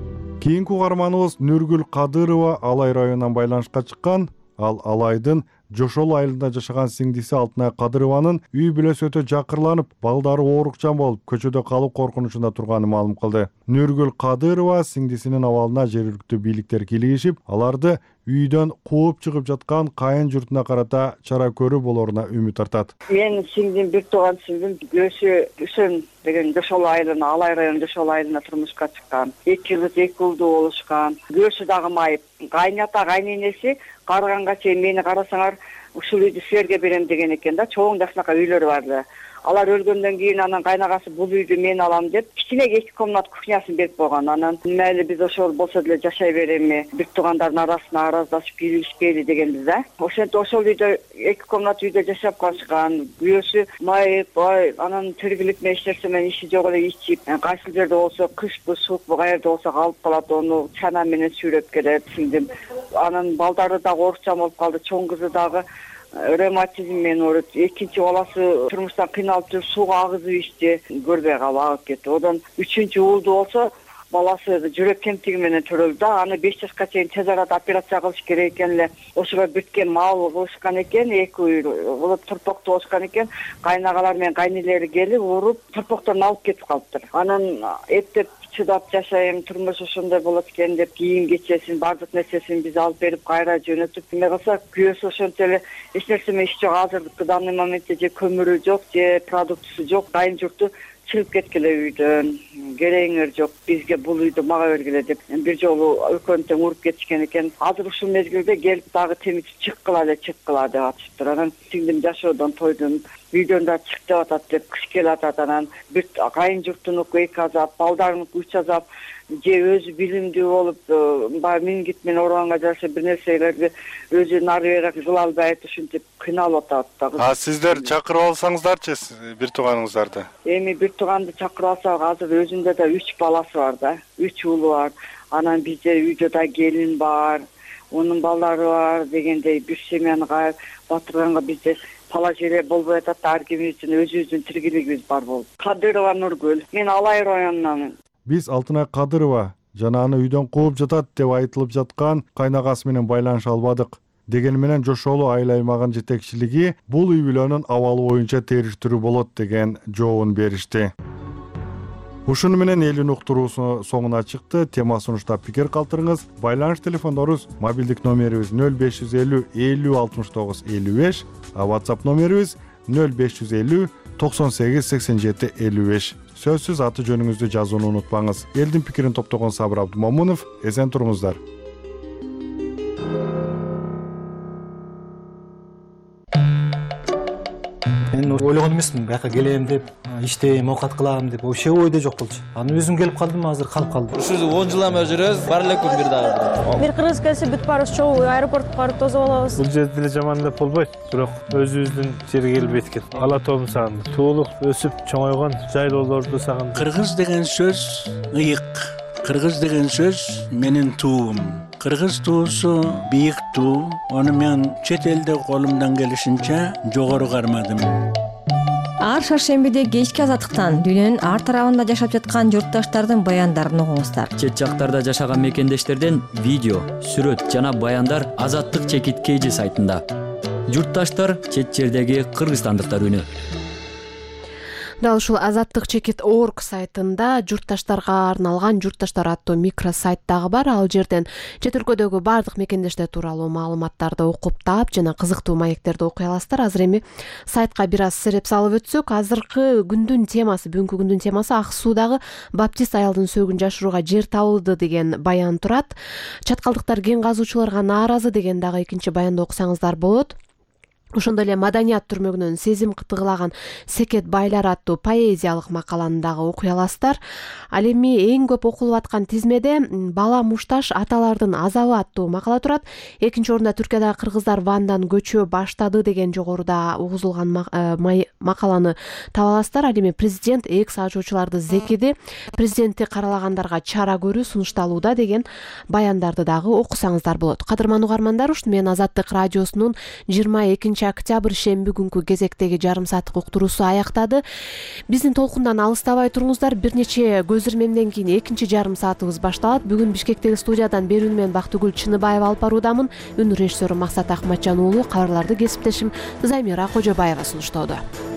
Кийинки угарманыбыз Нургүл Кадырова Алай районунан байланышка чыккан. Ал Алайдын Жошол айылында жашаган сиңдиси Алтынай Кадырованын үй бүлөсү өтө жакырланып, балдары оорукчан болуп, көчөдө калуу коркунучунда турганын маалым кылды. Нургүл Кадырова сиңдисинин абалына жергиликтүү бийликтер кийлигишип, аларды үйдөн кууп чыгып жаткан кайын журтуна карата чара көрүү болоруна үмүт артат. Мен сиңдим, бир тууган сиңдим Гөөсү Үсөн деген Жошол айылына, Алай районунун Жошол айылына турмушка чыккан. эки жыл эки уулдуу болушкан. Гөөсү дагы майып. Кайната, кайненеси карыганга чейин мени карасаңар ушул үйдү силерге берем деген экен да. Чоң дашнака үйлөрү барды. Алар өлгөндөн кийин анан кайнагасы бул үйдү мен алам деп кичине эки комнат кухнясын берип койгон. Анан мейли биз ошол болсо деле жашай береми, бир туугандардын арасына араздашып кийлигишпейли дегенбиз да. Ошентип ошол үйдө эки комнат үйдө жашап калышкан. Күйөөсү майып, ой, анан тиргиликме эч нерсе менен иши жок эле ичип, кайсы жерде болсо кышпы, суукпу, каерде болсо калып калат, ону чана менен сүйрөп келет сиңдим. Анан балдары дагы оорукчан болуп калды, чоң кызы дагы ревматизм менен ооруйт. Экинчи баласы турмуштан кыйналып жүрүп сууга агызып ичти, көрбөй калып агып кетти. Одан үчүнчү уулду болсо баласы жүрөк кемтиги менен төрөлдү да. Аны беш жашка чейин тез арада операция кылыш керек экен эле. Ошого бүткен мал кылышкан экен, эки үй болуп турпокту болушкан экен. Кайнагалар менен кайнелери келип уруп турпокторун алып кетип калыптыр. Анан эптеп чыдап жашайм, турмуш ошондой болот экен деп кийим кечесин, баардык нерсесин биз алып берип кайра жөнөтүп, эме кылса күйөөсү ошентип эле эч нерсе менен иш жок. Азыркы данный моментте же көмүрү жок, же продуктусу жок. Кайын журту чыгып кеткиле үйдөн, кереңер жок, бизге бул үйдү мага бергиле деп бир жолу экөөнү тең уруп кетишкен экен. Азыр ушул мезгилде келип дагы темизип чыккыла эле, чыккыла деп атышыптыр. Анан сиңдим жашоодон тойдум, үйдөн да чык деп атат деп кыш келатат. Анан бир кайын журтунуку эки азап, балдарыныкы үч азап, же өзү билимдүү болуп, баягы мингит менен ооруганга жараша бир нерселерди өзү нары бери кыла албайт, ушинтип кыйналып атат дагы. А сиздер чакырып алсаңыздарчы бир тууганыңыздарды? Эми бир тууганды чакырып алсак, азыр өзүндө да үч баласы бар да, үч уулу бар. Анан бизде үйдө да келин бар, онун балдары бар дегендей бир семьяны батырганга бизде положение болбой атат. Ар кимибиздин өзүбүздүн тиргилигибиз бар болуп. Кадырова Нургүл. Мен Алай районунанмын. Биз Алтынай Кадырова жананы үйдөн кууп жатат деп айтылып жаткан кайнагасы менен байланыша албадык. Дегени менен Жошолу айыл аймагынын жетекчилиги бул үй бүлөнүн абалы боюнча териштирүү болот деген жообун беришти. Ушуну менен элүүнүн уктуруусу соңуна чыкты. Тема сунуштап пикир калтырыңыз. Байланыш телефондорубуз мобилдик номерибиз нөл беш жүз элүү элүү алтымыш тогуз элүү беш, а WhatsApp номерибиз нөл беш жүз элүү токсон сегиз сексен жети элүү беш. Сөзсүз аты жөнүңүздү жазууну унутпаңыз. Элдин пикирин топтогон Сабыр Абдумомунов, эсен туруңуздар. Мен ойлогон эмесмин, бияка келем деп, иштейм, оокат кылам деп, вообще ойдо жок болчу. Аны өзүм келип калдым, азыр калып калдым. Ушул он жылдан бери жүрөбүз, бар эле күн бир дагы. Бир кыргыз келсе бүт барыбыз чогуу аэропортко барып тосуп алабыз. Бул жерде деле жаман деп болбойт, бирок өзүбүздүн жерге келбейт экен. Ала тообун сагындым. Туулуп, өсүп, чоңойгон жайлоолорду сагындым. Кыргыз деген сөз ыйык. Кыргыз деген сөз менин туум. Кыргыз туусу бийик туу. Аны мен чет элде колумдан келишинче жогору кармадым. Ар шаршембиде кечки азаттыктан дүйнөнүн ар тарабында жашап жаткан журтташтардын баяндарын угуңуздар. Чет жактарда жашаган мекендештерден видео, сүрөт жана баяндар Азаттык чекит кейжи сайтында. Журтташтар чет жердеги кыргызстандыктар үнү. Дал ушул Азаттык чекит орг сайтында журтташтарга арналган журтташтар аттуу микро сайт дагы бар. Ал жерден чет өлкөдөгү бардык мекендештер тууралуу маалыматтарды окуп таап жана кызыктуу маектерди окуй аласыздар. Азыр эми сайтка бир аз сереп салып өтсөк, азыркы күндүн темасы, бүгүнкү күндүн темасы Ак Суудагы баптист аялдын сөөгүн жашырууга жер табылды деген баян турат. Чаткалдыктар кен казуучуларга нааразы деген дагы экинчи баянды окусаңыздар болот. Ошондой эле маданият түрмөгүнөн сезим кытыгылаган Секет байлар аттуу поэзиялык макаланы дагы окуй аласыздар. Ал эми эң көп окулуп аткан тизмеде Бала мушташ аталардын азабы аттуу макала турат. Экинчи орунда Түркиядагы кыргыздар Вандан көчө баштады деген жогоруда угузулган макаланы таба аласыздар. Ал эми президент экс ачуучуларды зекиди, президентти каралагандарга чара көрүү сунушталууда деген баяндарды дагы окусаңыздар болот. Кадырман угармандар, ушуну менен Азаттык радиосунун жыйырма экинчи экинчи октябрь шемби күнкү кезектеги жарым сааттык уктуруусу аяктады. Биздин толкундан алыстабай туруңуздар. Бир нече көз ирмемден кийин экинчи жарым саатыбыз башталат. Бүгүн Бишкектеги студиядан берүүнү менен Бактыгүл Чыныбаева алып баруудамын. Үн режиссеру Максат Акматжан уулу, кабарларды кесиптешим Замира Кожобаева сунуштоодо.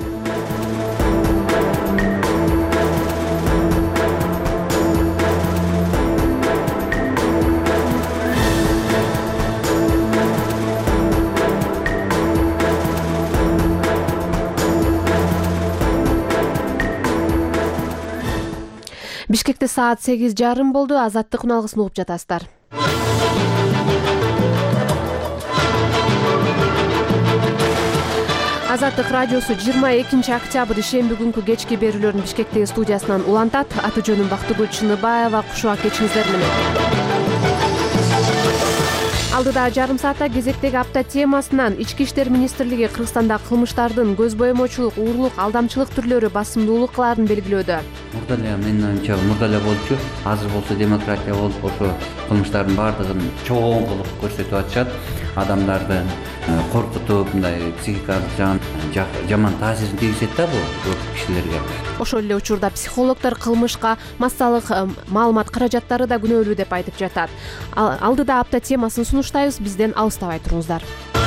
Бишкекте саат сегиз жарым болду. Азаттык уналгысын угуп жатасыздар. Азаттык радиосу жыйырма экинчи октябрь шемби күнкү кечки берүүлөрүн Бишкектеги студиясынан улантат. Аты жөнүм Бактыгүл Чыныбаева. Кушуа кечиңиздер менен. Алдыда жарым саатта кезектеги апта темасынан Ички иштер министрлиги Кыргызстанда кылмыштардын көз боемочулук, уурлук, алдамчылык түрлөрү басымдуулукларын белгилөөдө. Мурда эле менин оюмча мурда эле болчу, азыр болсо демократия болуп, ошо кылмыштардын баардыгын чогуу кылып көрсөтүп атышат. Адамдарды коркутуп, мындай психикалык жаман таасирин тийгизет да бул көп кишилерге. Ошол эле учурда психологдор кылмышка массалык маалымат каражаттары да күнөөлүү деп айтып жатат. Алдыда апта темасын сунуштайбыз, бизден алыстабай туруңуздар.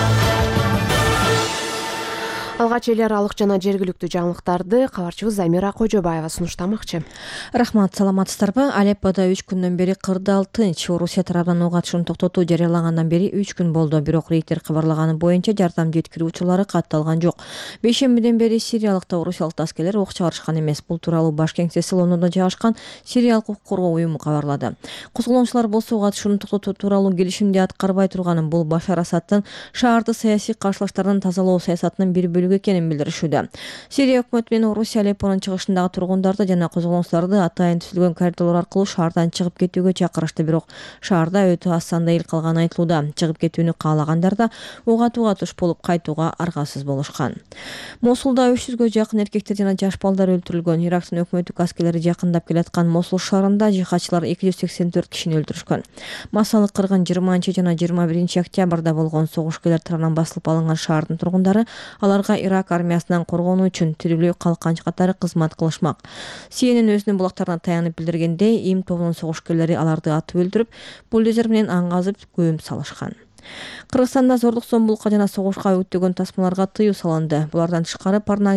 Алгач эл аралык жана жергиликтүү жаңылыктарды кабарчыбыз Замира Кожобаева сунуштамакчы. Рахмат, саламатсыздарбы? Алепподо үч күндөн бери кырдаал тынч. Орусия тарабынан ок атышын токтотуу жарыялагандан бери үч күн болду. Бирок Рейтер кабарлаганы боюнча жардам жеткирүү учурлары катталган жок. Бейшембиден бери сириялык та орусиялык аскерлер ок чыгарышкан эмес. Бул тууралуу баш кеңсеси Лондондо жайгашкан сириялык укук коргоо уюму кабарлады. Козголоочулар болсо ок атышын токтотуу тууралуу келишимди аткарбай турганын, бул Башар Асадтын шаарды саясий каршылаштардан тазалоо саясатынын бир бөлүгү экенин билдиришүүдө. Сирия өкмөтү менен Орусия Алеппонун чыгышындагы тургундарды жана козголоочуларды атайын түзүлгөн коридорлор аркылуу шаардан чыгып кетүүгө чакырышты, бирок шаарда өтө аз санда эл калганы айтылууда. Чыгып кетүүнү каалагандар да ок атууга туш болуп кайтууга аргасыз болушкан. Мосулда үч жүзгө жакын эркектер жана жаш балдар өлтүрүлгөн. Ирактын өкмөттүк аскерлери жакындап келаткан Мосул шаарында жихадчылар эки жүз сексен төрт кишини өлтүрүшкөн. Массалык кыргын жыйырманчы жана жыйырма биринчи октябрда болгон согушкерлер тарабынан басылып алынган шаардын тургундары аларга Ирак армиясынан коргонуу үчүн тирилүү калканч катары кызмат кылышмак. Си Эн Эн өзүнүн булактарына таянып билдиргендей, Им тобунун согушкерлери аларды атып өлтүрүп, бульдозер менен аңгазып көмүп салышкан. Кыргызстанда зордук зомбулукка жана согушка үгүттөгөн тасмаларга тыюу салынды. Булардан тышкары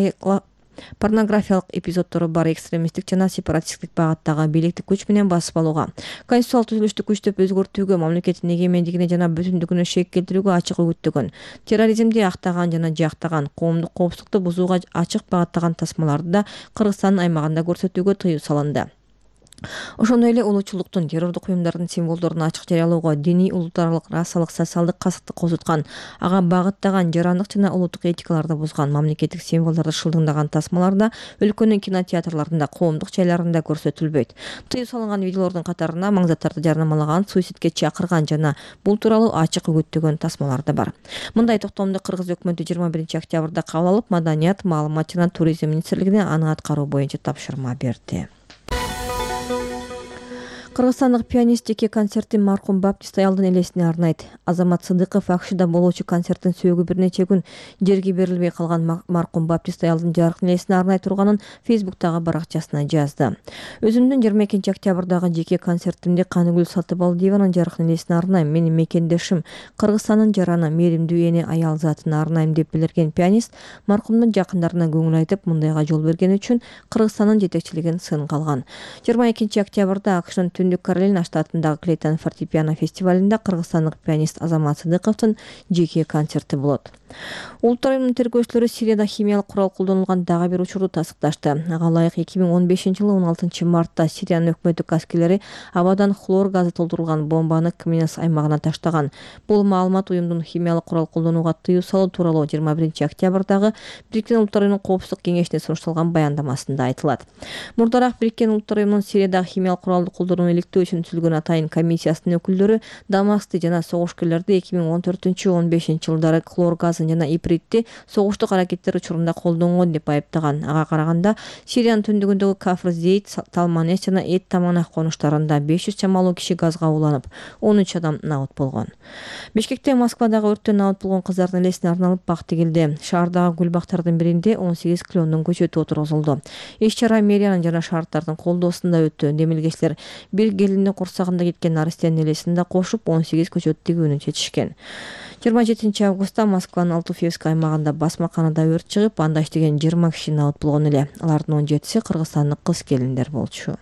порнографиялык эпизоддору бар экстремисттик жана сепаратисттик багыттагы бийликти күч менен басып алууга, конституциялык түзүлүштү күчтөп өзгөртүүгө, мамлекеттин эгемендигине жана бүтүндүгүнө шек келтирүүгө ачык үгүттөгөн, терроризмди актаган жана жактаган, коомдук коопсуздукту бузууга ачык багыттаган тасмаларды да Кыргызстандын аймагында көрсөтүүгө тыюу салынды. Ошондой эле улуучулуктун, террордук уюмдардын символдорун ачык жарыялоого, диний, улуттаралык, расалык, социалдык касыкты козуткан, ага багыттаган жарандык жана улуттук этикаларды бузган, мамлекеттик символдорду шылдыңдаган тасмаларда өлкөнүн кинотеатрларында, коомдук жайларында көрсөтүлбөйт. Тыюу салынган видеолордун катарына маңзаттарды жарнамалаган, суицидке чакырган жана бул тууралуу ачык үгүттөгөн тасмалар да бар. Мындай токтомду Кыргыз өкмөтү жыйырма биринчи октябрда кабыл алып, Маданият, маалымат жана туризм министрлигине аны аткаруу боюнча тапшырма берди. Кыргызстандык пианист жеке концертин маркум Баптист аялдын элесине арнайт. Азамат Сыдыков Акшыда болуучу концерттин сөөгү бир нече күн жерге берилбей калган маркум Баптист аялдын жаркын элесине арнай турганын Фейсбуктагы баракчасына жазды. Өзүмдүн жыйырма экинчи октябрдагы жеке концертимди Каныгүл Сатыбалдиеванын жаркын элесине арнайм. Менин мекендешим, Кыргызстандын жараны, мээримдүү эне аял затына арнайм деп билдирген пианист маркумдун жакындарына көңүл айтып, мындайга жол бергени үчүн Кыргызстандын жетекчилигин сынга алган. жыйырма экинчи октябрда Акшнын Түндүк Каролина штатындагы Клейтон фортепиано фестивалында кыргызстандык пианист Азамат Сыдыковдун жеке концерти болот. Улуттар уюмунун тергөөчүлөрү Сирияда химиялык курал колдонулган дагы бир учурду тастыкташты. Ага ылайык эки миң он бешинчи жылы он алтынчы мартта Сириянын өкмөттүк аскерлери абадан хлор газы толтурулган бомбаны Кменес аймагына таштаган. Бул маалымат уюмдун химиялык курал колдонууга тыюу салуу тууралуу жыйырма биринчи октябрдагы Бириккен Улуттар уюмунун коопсуздук кеңешине сунушталган баяндамасында айтылат. Мурдараак Бириккен Улуттар уюмунун Сириядагы химиялык куралды колдонууну иликтөө үчүн түзүлгөн атайын комиссиясынын өкүлдөрү Дамасты жана согушкерлерди эки миң он төртүнчү он бешинчи жылдары хлор газы бомбасын жана ипритти согуштук аракеттер учурунда колдонгон деп айыптаган. Ага караганда Сириянын түндүгүндөгү Кафр Зейт, Талманес жана Эт Таманах конуштарында беш жүз чамалуу киши газга уланып, он үч адам набыт болгон. Бишкекте Москвадагы өрттөн набыт болгон кыздардын элесине арналып бак тигилди. Шаардагы гүл бактардын биринде он сегиз клондун көчөтү отургузулду. Иш-чара мэриянын жана шаардардын колдоосунда өттү. Демилгечилер бир келиндин курсагында кеткен Наристенин элесин да кошуп он сегиз көчөт тигүүнү чечишкен. жыйырма жетинчи августта Москванын Алтуфьевск аймагында басмаканада өрт чыгып, анда иштеген жыйырма киши набыт болгон эле. Алардын он жетиси кыргызстандык кыз келиндер болчу.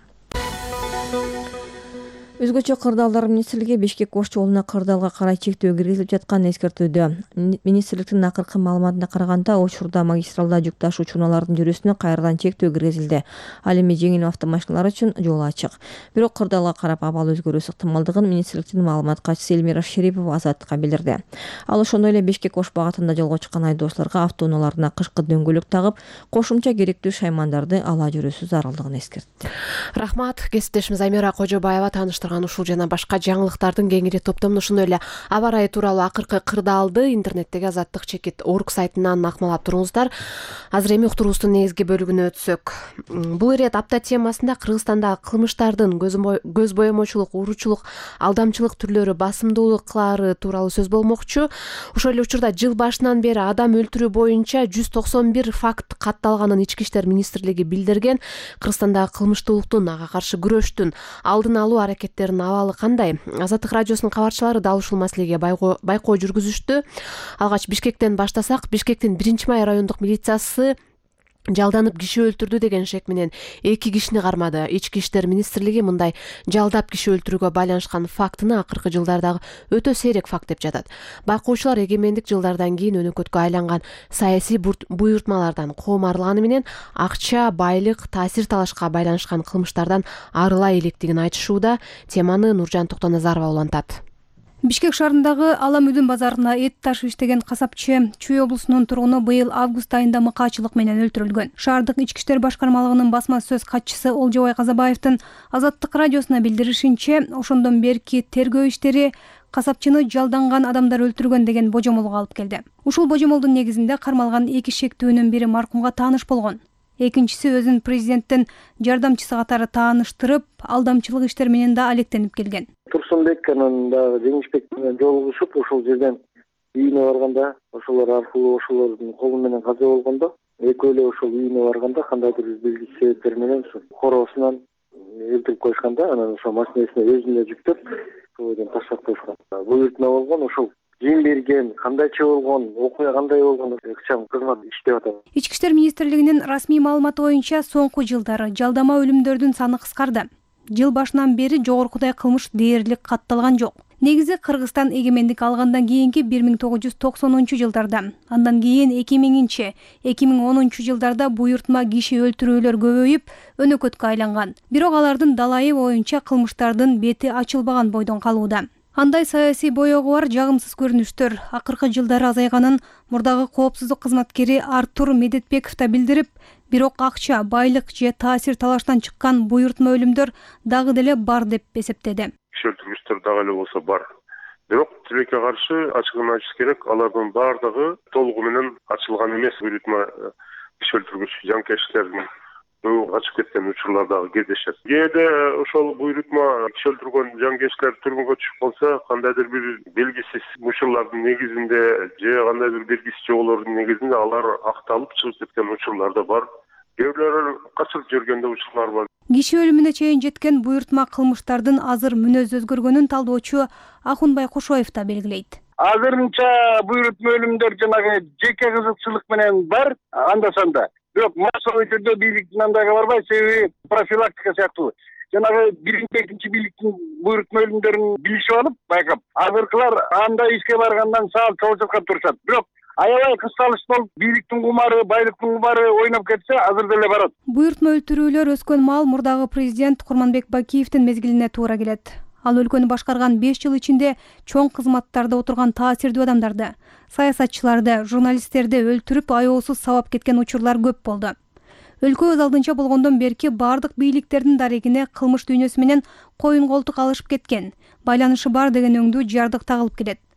Өзгөчө кырдаалдар министрлиги Бишкек Ош жолуна кырдаалга карай чектөө киргизилип жатканын эскертүүдө. Министрликтин акыркы маалыматына караганда, учурда магистралда жүк ташуучу унаалардын жүрүүсүнө кайрадан чектөө киргизилди. Ал эми жеңил автомашиналар үчүн жол ачык. Бирок кырдаалга карап абал өзгөрүүсү ыктымалдыгын министрликтин маалымат катчысы Элмира Шерипова Азаттыкка билдирди. Ал ошондой эле Бишкек Ош багытында жолго чыккан айдоочуларга автоунааларына кышкы дөңгөлөк тагып, кошумча керектүү шаймандарды ала жүрүүсү зарылдыгын эскертти. Рахмат, кесиптешimiz Аймира Кожобаева тааныштырган ушул жана башка жаңылыктардын кеңири топтомун ошондой эле аба ырайы тууралуу акыркы кырдаалды интернеттеги Азаттык чекит орг сайтынан акмалап туруңуздар. Азыр эми уктуруубуздун негизги бөлүгүнө өтсөк. Бул ирет апта темасында Кыргызстандагы кылмыштардын көз боемочулук, уруучулук, алдамчылык түрлөрү басымдуулук кылаары тууралуу сөз болмокчу. Ошол эле учурда жыл башынан бери адам өлтүрүү боюнча жүз токсон бир факт катталганын Ички иштер министрлиги билдирген. Кыргызстандагы кылмыштуулуктун, ага каршы күрөштүн алдын алуу аракеттеринин абалы кандай? Азаттык радиосунун кабарчылары дал ушул маселеге байкоо жүргүзүштү. Алгач Бишкектен баштасак, Бишкектин биринчи май райондук милициясы жалданып киши өлтүрдү деген шек менен эки кишини кармады. Ички иштер министрлиги мындай жалдап киши өлтүрүүгө байланышкан фактыны акыркы жылдардагы өтө сейрек факт деп жатат. Байкоочулар эгемендик жылдардан кийин өнөкөткө айланган саясий буйртмалардан коом арылганы менен акча, байлык, таасир талашка байланышкан кылмыштардан арыла электигин айтышууда. Теманы Нуржан Токтоназарова улантат. Бишкек шаарындагы Аламүдүн базарына эт ташып иштеген касапчы Чүй облусунун тургуну быйыл август айында мыкаачылык менен өлтүрүлгөн. Шаардык ички иштер башкармалыгынын басма сөз катчысы Олжобай Казабаевдин Азаттык радиосуна билдиришинче, ошондон берки тергөө иштери касапчыны жалданган адамдар өлтүргөн деген божомолго алып келди. Ушул божомолдун негизинде кармалган эки шектүүнүн бири маркумга тааныш болгон. Экинчиси өзүн президенттин жардамчысы катары тааныштырып, алдамчылык иштер менен да алектенип келген. Турсунбек анан дагы Жеңишбек менен жолугушуп, ошол жерден үйүнө барганда, ошолор аркылуу ошолордун колу менен каза болгондо, экөө эле ошол үйүнө барганда кандайдыр бир белгисиз себептер менен ушул короосунан өлтүрүп коюшканда, анан ошол машинесине өзүнө жүктөп, ошол жерден таштап коюшкан. Буйртма болгон, ошол ким берген, кандайча болгон, окуя кандай болгон ыкчам кызмат иштеп атат. Ички иштер министрлигинин расмий маалыматы боюнча соңку жылдары жалдама өлүмдөрдүн саны кыскарды. Жыл башынан бери жогоркудай кылмыш дээрлик катталган жок. Негизи Кыргызстан эгемендик алгандан кийинки бир миң тогуз жүз токсонунчу жылдарда, андан кийин эки миңинчи, эки миң онунчу жылдарда буйртма киши өлтүрүүлөр көбөйүп, өнөкөткө айланган. Бирок алардын далайы боюнча кылмыштардын бети ачылбаган бойдон калууда. Андай саясий боёгу бар жагымсыз көрүнүштөр акыркы жылдары азайганын мурдагы коопсуздук кызматкери Артур Медетбеков да билдирип, бирок акча, байлык же таасир талаштан чыккан буйртма өлүмдөр дагы деле бар деп эсептеди. Киши өлтүргүчтөр дагы эле болсо бар. Бирок тилекке каршы ачыгын айтыш керек, алардын баардыгы толугу менен ачылган эмес. Буйртма киши өлтүргүч жанкечтердин көбү качып кеткен учурлар дагы кездешет. Кээде ошол буйртма киши өлтүргөн жанкечтер түрмөгө түшүп калса, кандайдыр бир белгисиз учурлардын негизинде же кандайдыр белгисиз жоболордун негизинде алар акталып чыгып кеткен учурлар да бар. Кээбилери качырып жиберген да учурлар бар. Киши өлүмүнө чейин жеткен буйртма кылмыштардын азыр мүнөз өзгөргөнүн талдоочу Ахунбай Кошоев да белгилейт. Азырынча буйртма өлүмдөр жанагы жеке кызыкчылык менен бар, анда-санда. Бирок массовый түрдө бийликтин андайга барбай, себеби профилактика сыяктуу. Жанагы биринчи, экинчи бийликтин буйртма өлүмдөрүн билишип алып, байкап, азыркылар андай ишке баргандан саал чогулчаткап турушат. Бирок аябай кысталыш болуп, бийликтин кумары, байлыктын кумары ойноп кетсе, азыр деле барат. Буйртма өлтүрүүлөр өскөн маал мурдагы президент Курманбек Бакиевдин мезгилине туура келет. Ал өлкөнү башкарган беш жыл ичинде чоң кызматтарда отурган таасирдүү адамдарды, саясатчыларды, журналисттерди өлтүрүп аеосуз сабап кеткен учурлар көп болду. Өлкө өз алдынча болгондон берки бардык бийликтердин дарегине кылмыш дүйнөсү менен коюн колтук алышып кеткен, байланышы бар деген өңдүү жардык тагылып келет.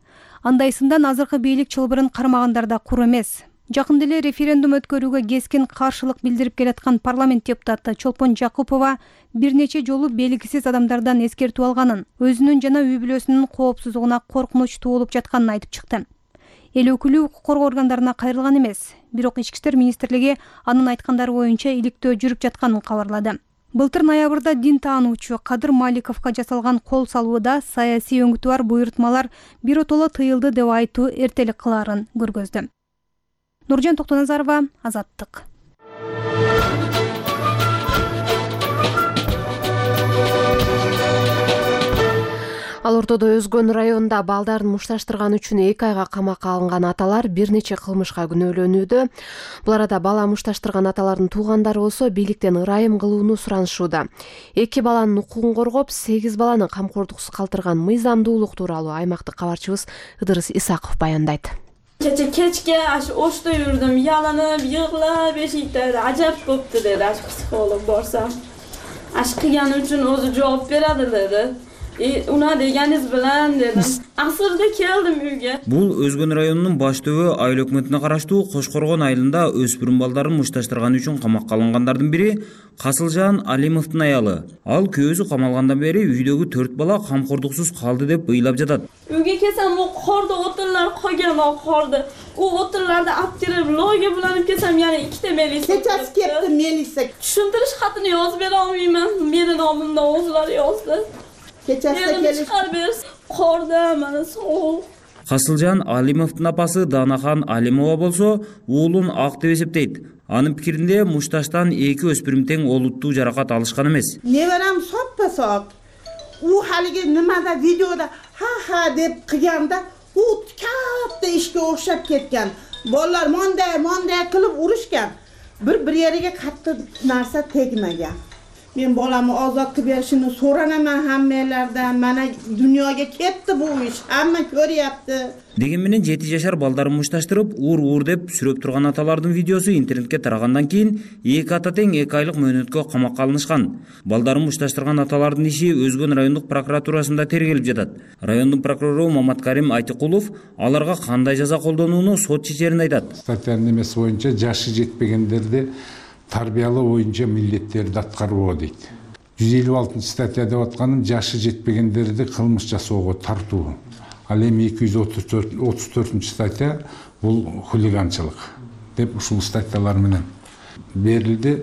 Андайсындан азыркы бийлик чылбырын кармагандар да кур эмес. Жакында эле референдум өткөрүүгө кескин каршылык билдирип келаткан парламент депутаты Чолпон Жакупова бир нече жолу белгисиз адамдардан эскертүү алганын, өзүнүн жана үй бүлөсүнүн коопсуздугуна коркунуч туулуп жатканын айтып чыкты. Эл өкүлү укук коргоо органдарына кайрылган эмес, бирок Ички иштер министрлиги анын айткандары боюнча иликтөө жүрүп жатканын кабарлады. Былтыр ноябрда дин таануучу Кадыр Маликовго жасалган кол салууда саясий өңүтү бар буйрутмалар биротоло тыйылды деп айтуу эртелик кылаарын көргөздү. Нуржан Токтоназарова, Азаттык. Ал ортодо Өзгөн районунда балдарын мушташтырган үчүн эки айга камакка алынган аталар бир нече кылмышка күнөөлөнүүдө. Бул арада бала мушташтырган аталардын туугандары болсо бийликтен ырайым кылууну суранышууда. Эки баланын укугун коргоп, сегиз баланы камкордуксуз калтырган мыйзамдуулук тууралуу аймактык кабарчыбыз Ыдырыс Исаков баяндайт. Kecha kechga ash o'shda yurdim, yalanib, yig'lab, eshikda ajab bo'pti dedi ash psixolog borsam. Ash qilgani uchun o'zi javob beradi dedi. E, una deganingiz bilan dedim. Asrda keldim uyga. Бул Өзгөн районунун баш төбү айыл өкмөтүнө караштуу Кошкоргон айылында өспүрүм балдарын мушташтырган үчүн камакка алынгандардын бири Касылжан Алимовдун аялы. Ал күйөөсү камалгандан бери үйдөгү төрт бала камкордуксуз калды деп ыйлап жатат. Uyga kelsam, o qorda o'tinlar qolgan, o qorda. U o'tinlarni olib kelib, loyga bilan kelsam, yana ikkita melisa. Kechasi ketdi melisa. Tushuntirish xatini yozib bera olmayman. Meni nomimdan o'zlari yozdi. Kechasi kelish qorda mana sovuq. Касылжан Алимовдун апасы Данахан Алимова болсо, уулун ак деп эсептейт. Анын пикиринде мушташтан эки өспүрүм тең олуттуу жаракат алышкан эмес. Неберам соппа-соп. У халиге nimada видеода ха-ха деп кылганда, у катта ишке окшоп кеткен. Балдар мондай, мондай кылып урушкан. Bir bir yeriga qattiq narsa tegmagan. Men bolamni ozod qilib berishini so'ranaman hammalardan. Mana dunyoga ketdi bu ish. Hamma ko'ryapti. Деген менен жети жашар балдарын мушташтырып, ур-ур деп сүрөп турган аталардын видеосу интернетке тарагандан кийин эки ата тең эки айлык мөөнөткө камакка алынышкан. Балдарын мушташтырган аталардын иши Өзгөн райондук прокуратурасында тергелип жатат. Райондун прокурору Маматкарим Айтыкулов аларга кандай жаза колдонууну сот чечерин айтат. Статьянын эмеси боюнча жашы жетпегендерди тарбиялоо боюнча милдеттерди аткаруу дейт. жүз элүү алтынчы статья деп атканым жашы жетпегендерди кылмыш жасоого тартуу. Ал эми эки жүз отуз төртүнчү статья бул хулиганчылык деп ушул статьялар менен берилди.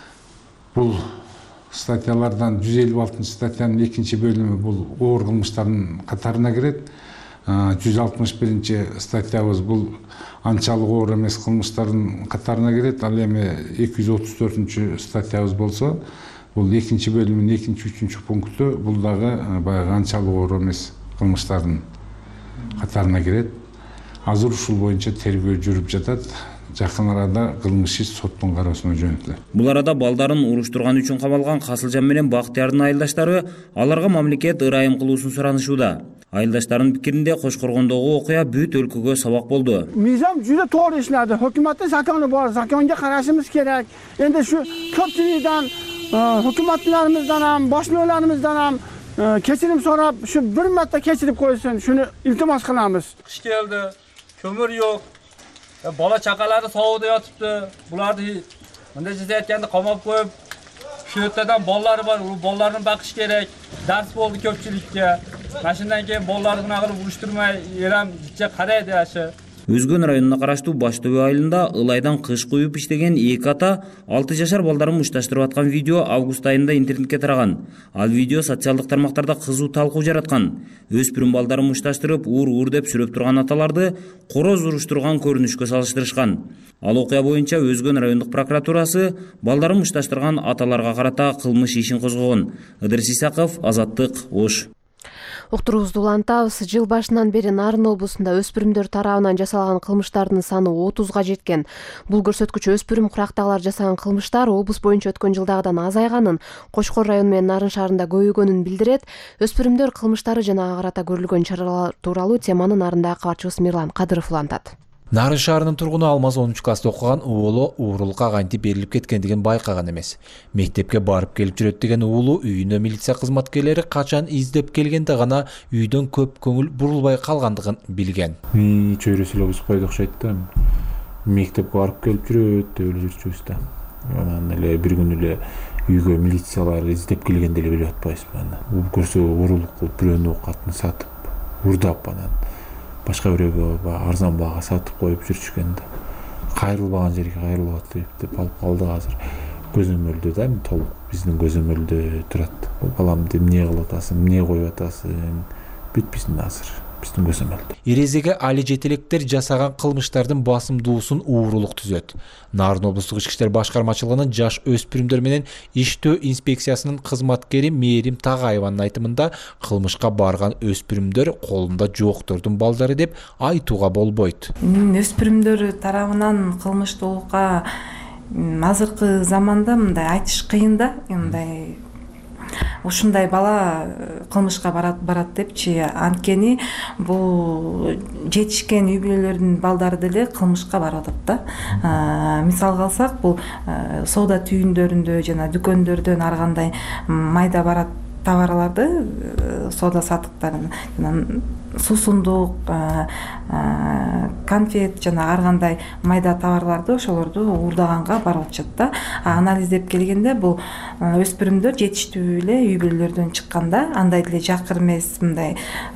Бул статьялардан жүз элүү алтынчы статьянын экинчи бөлүмү бул оор кылмыштардын катарына кирет. жүз алтымыш биринчи статьябыз бул анчалык оор эмес кылмыштардын катарына кирет. Ал эми эки жүз отуз төртүнчү статьябыз болсо, бул экинчи бөлүмүнүн экинчи үчүнчү пункту бул дагы баягы анчалык оор эмес кылмыштардын катарына кирет. Азыр ушул боюнча тергөө жүрүп жатат. Жакын арада кылмыш иш соттун кароосуна жөнөтүлөт. Бул арада балдарын уруштурган үчүн камалган Касылжан менен Бактыярдын айылдаштары аларга мамлекет ырайым кылуусун суранышууда. Айылдаштардын пикиринде Кошкоргондогу окуя бүт өлкөгө сабак болду. Мыйзам juda to'g'ri ishladi. Hukumatda zakoni bor, zakonga qarashimiz kerak. Endi shu ko'pchilikdan, hukumatlarimizdan ham, boshliqlarimizdan ham kechirim so'rab, shu bir marta kechirib qo'ysin, shuni iltimos qilamiz. Qish keldi, ko'mir yo'q. Bola chaqalari sovuqda yotibdi. Bularni bunday jizayotganda qamab qo'yib, shu yerdan bolalari bor, u bolalarni baqish kerak. Dars bo'ldi ko'pchilikka. Mashinadan keyin bolalarni bunaqa qilib urishtirmay, eram jicha qaraydi yashi. Өзгөн районуна караштуу Баштөбө айылында ылайдан кыш куюп иштеген эки ата алты жашар балдарын мушташтырып аткан видео август айында интернетке тараган. Ал видео социалдык тармактарда кызуу талкуу жараткан. Өспүрүм балдарын мушташтырып, ур-ур деп сүрөп турган аталарды короз уруштурган көрүнүшкө салыштырышкан. Ал окуя боюнча Өзгөн райондук прокуратурасы балдарын мушташтырган аталарга карата кылмыш ишин козгогон. Ыдырыс Исаков, Азаттык, Ош. Уктуруубузду улантабыз. Жыл башынан бери Нарын облусунда өспүрүмдөр тарабынан жасалган кылмыштардын саны отузга жеткен. Бул көрсөткүч өспүрүм курактагылар жасаган кылмыштар облус боюнча өткөн жылдагыдан азайганын, Кочкор району менен Нарын шаарында көбөйгөнүн билдирет. Өспүрүмдөр кылмыштары жана ага карата көрүлгөн чаралар тууралуу теманы Нарындагы кабарчыбыз Мирлан Кадыров улантат. Нарын шаарынын тургуну Алмаз онунчу класста окуган уулу уурулукка кантип берилип кеткендигин байкаган эмес. Мектепке барып келип жүрөт деген уулу үйүнө милиция кызматкерлери качан издеп келгенде гана үйдөн көп көңүл бурулбай калгандыгын билген. Чөйрөсү эле бузуп койду окшойт да. Мектепке барып келип жүрөт деп эле жүрчүбүз да. Анан эле бир күнү эле үйгө милициялар издеп келгенде эле билип атпайбызбы аны. Бул көрсө уурулук кылып бирөөнү катын сатып, урдап анан башка бирөөгө арзан баага сатып коюп жүрчүшкөн да. Кайрылбаган жерге кайрылып атып деп алып калды азыр. Көзөмөлдө да, толук биздин көзөмөлдө турат. Баламды эмне кылып атасың, эмне коюп атасың? Бүт биздин азыр биздин көзөмөлдө. Эрезеге али жетелектер жасаган кылмыштардын басымдуусун уурулук түзөт. Нарын облустук ички иштер башкармачылыгынын жаш өспүрүмдөр менен иштөө инспекциясынын кызматкери Мээрим Тагайеванын айтымында кылмышка барган өспүрүмдөр колунда жооктордун балдары деп айтууга болбойт. Өспүрүмдөр тарабынан кылмыштуулукка азыркы заманда мындай айтыш кыйын да, мындай ушундай бала кылмышка барат барат депчи, анткени бул жетишкен үй бүлөлөрдүн балдары деле кылмышка барып атат да. Мисалга алсак, бул соода түйүндөрүндө жана дүкөндөрдөн ар кандай майда барат товарларды, соода сатыктарын, жана суусундук, конфет жана ар кандай майда товарларды ошолорду уурдаганга барып атышат да. Анализдеп келгенде бул өспүрүмдөр жетиштүү эле үй бүлөлөрдөн чыкканда, андай деле жакыр эмес, мындай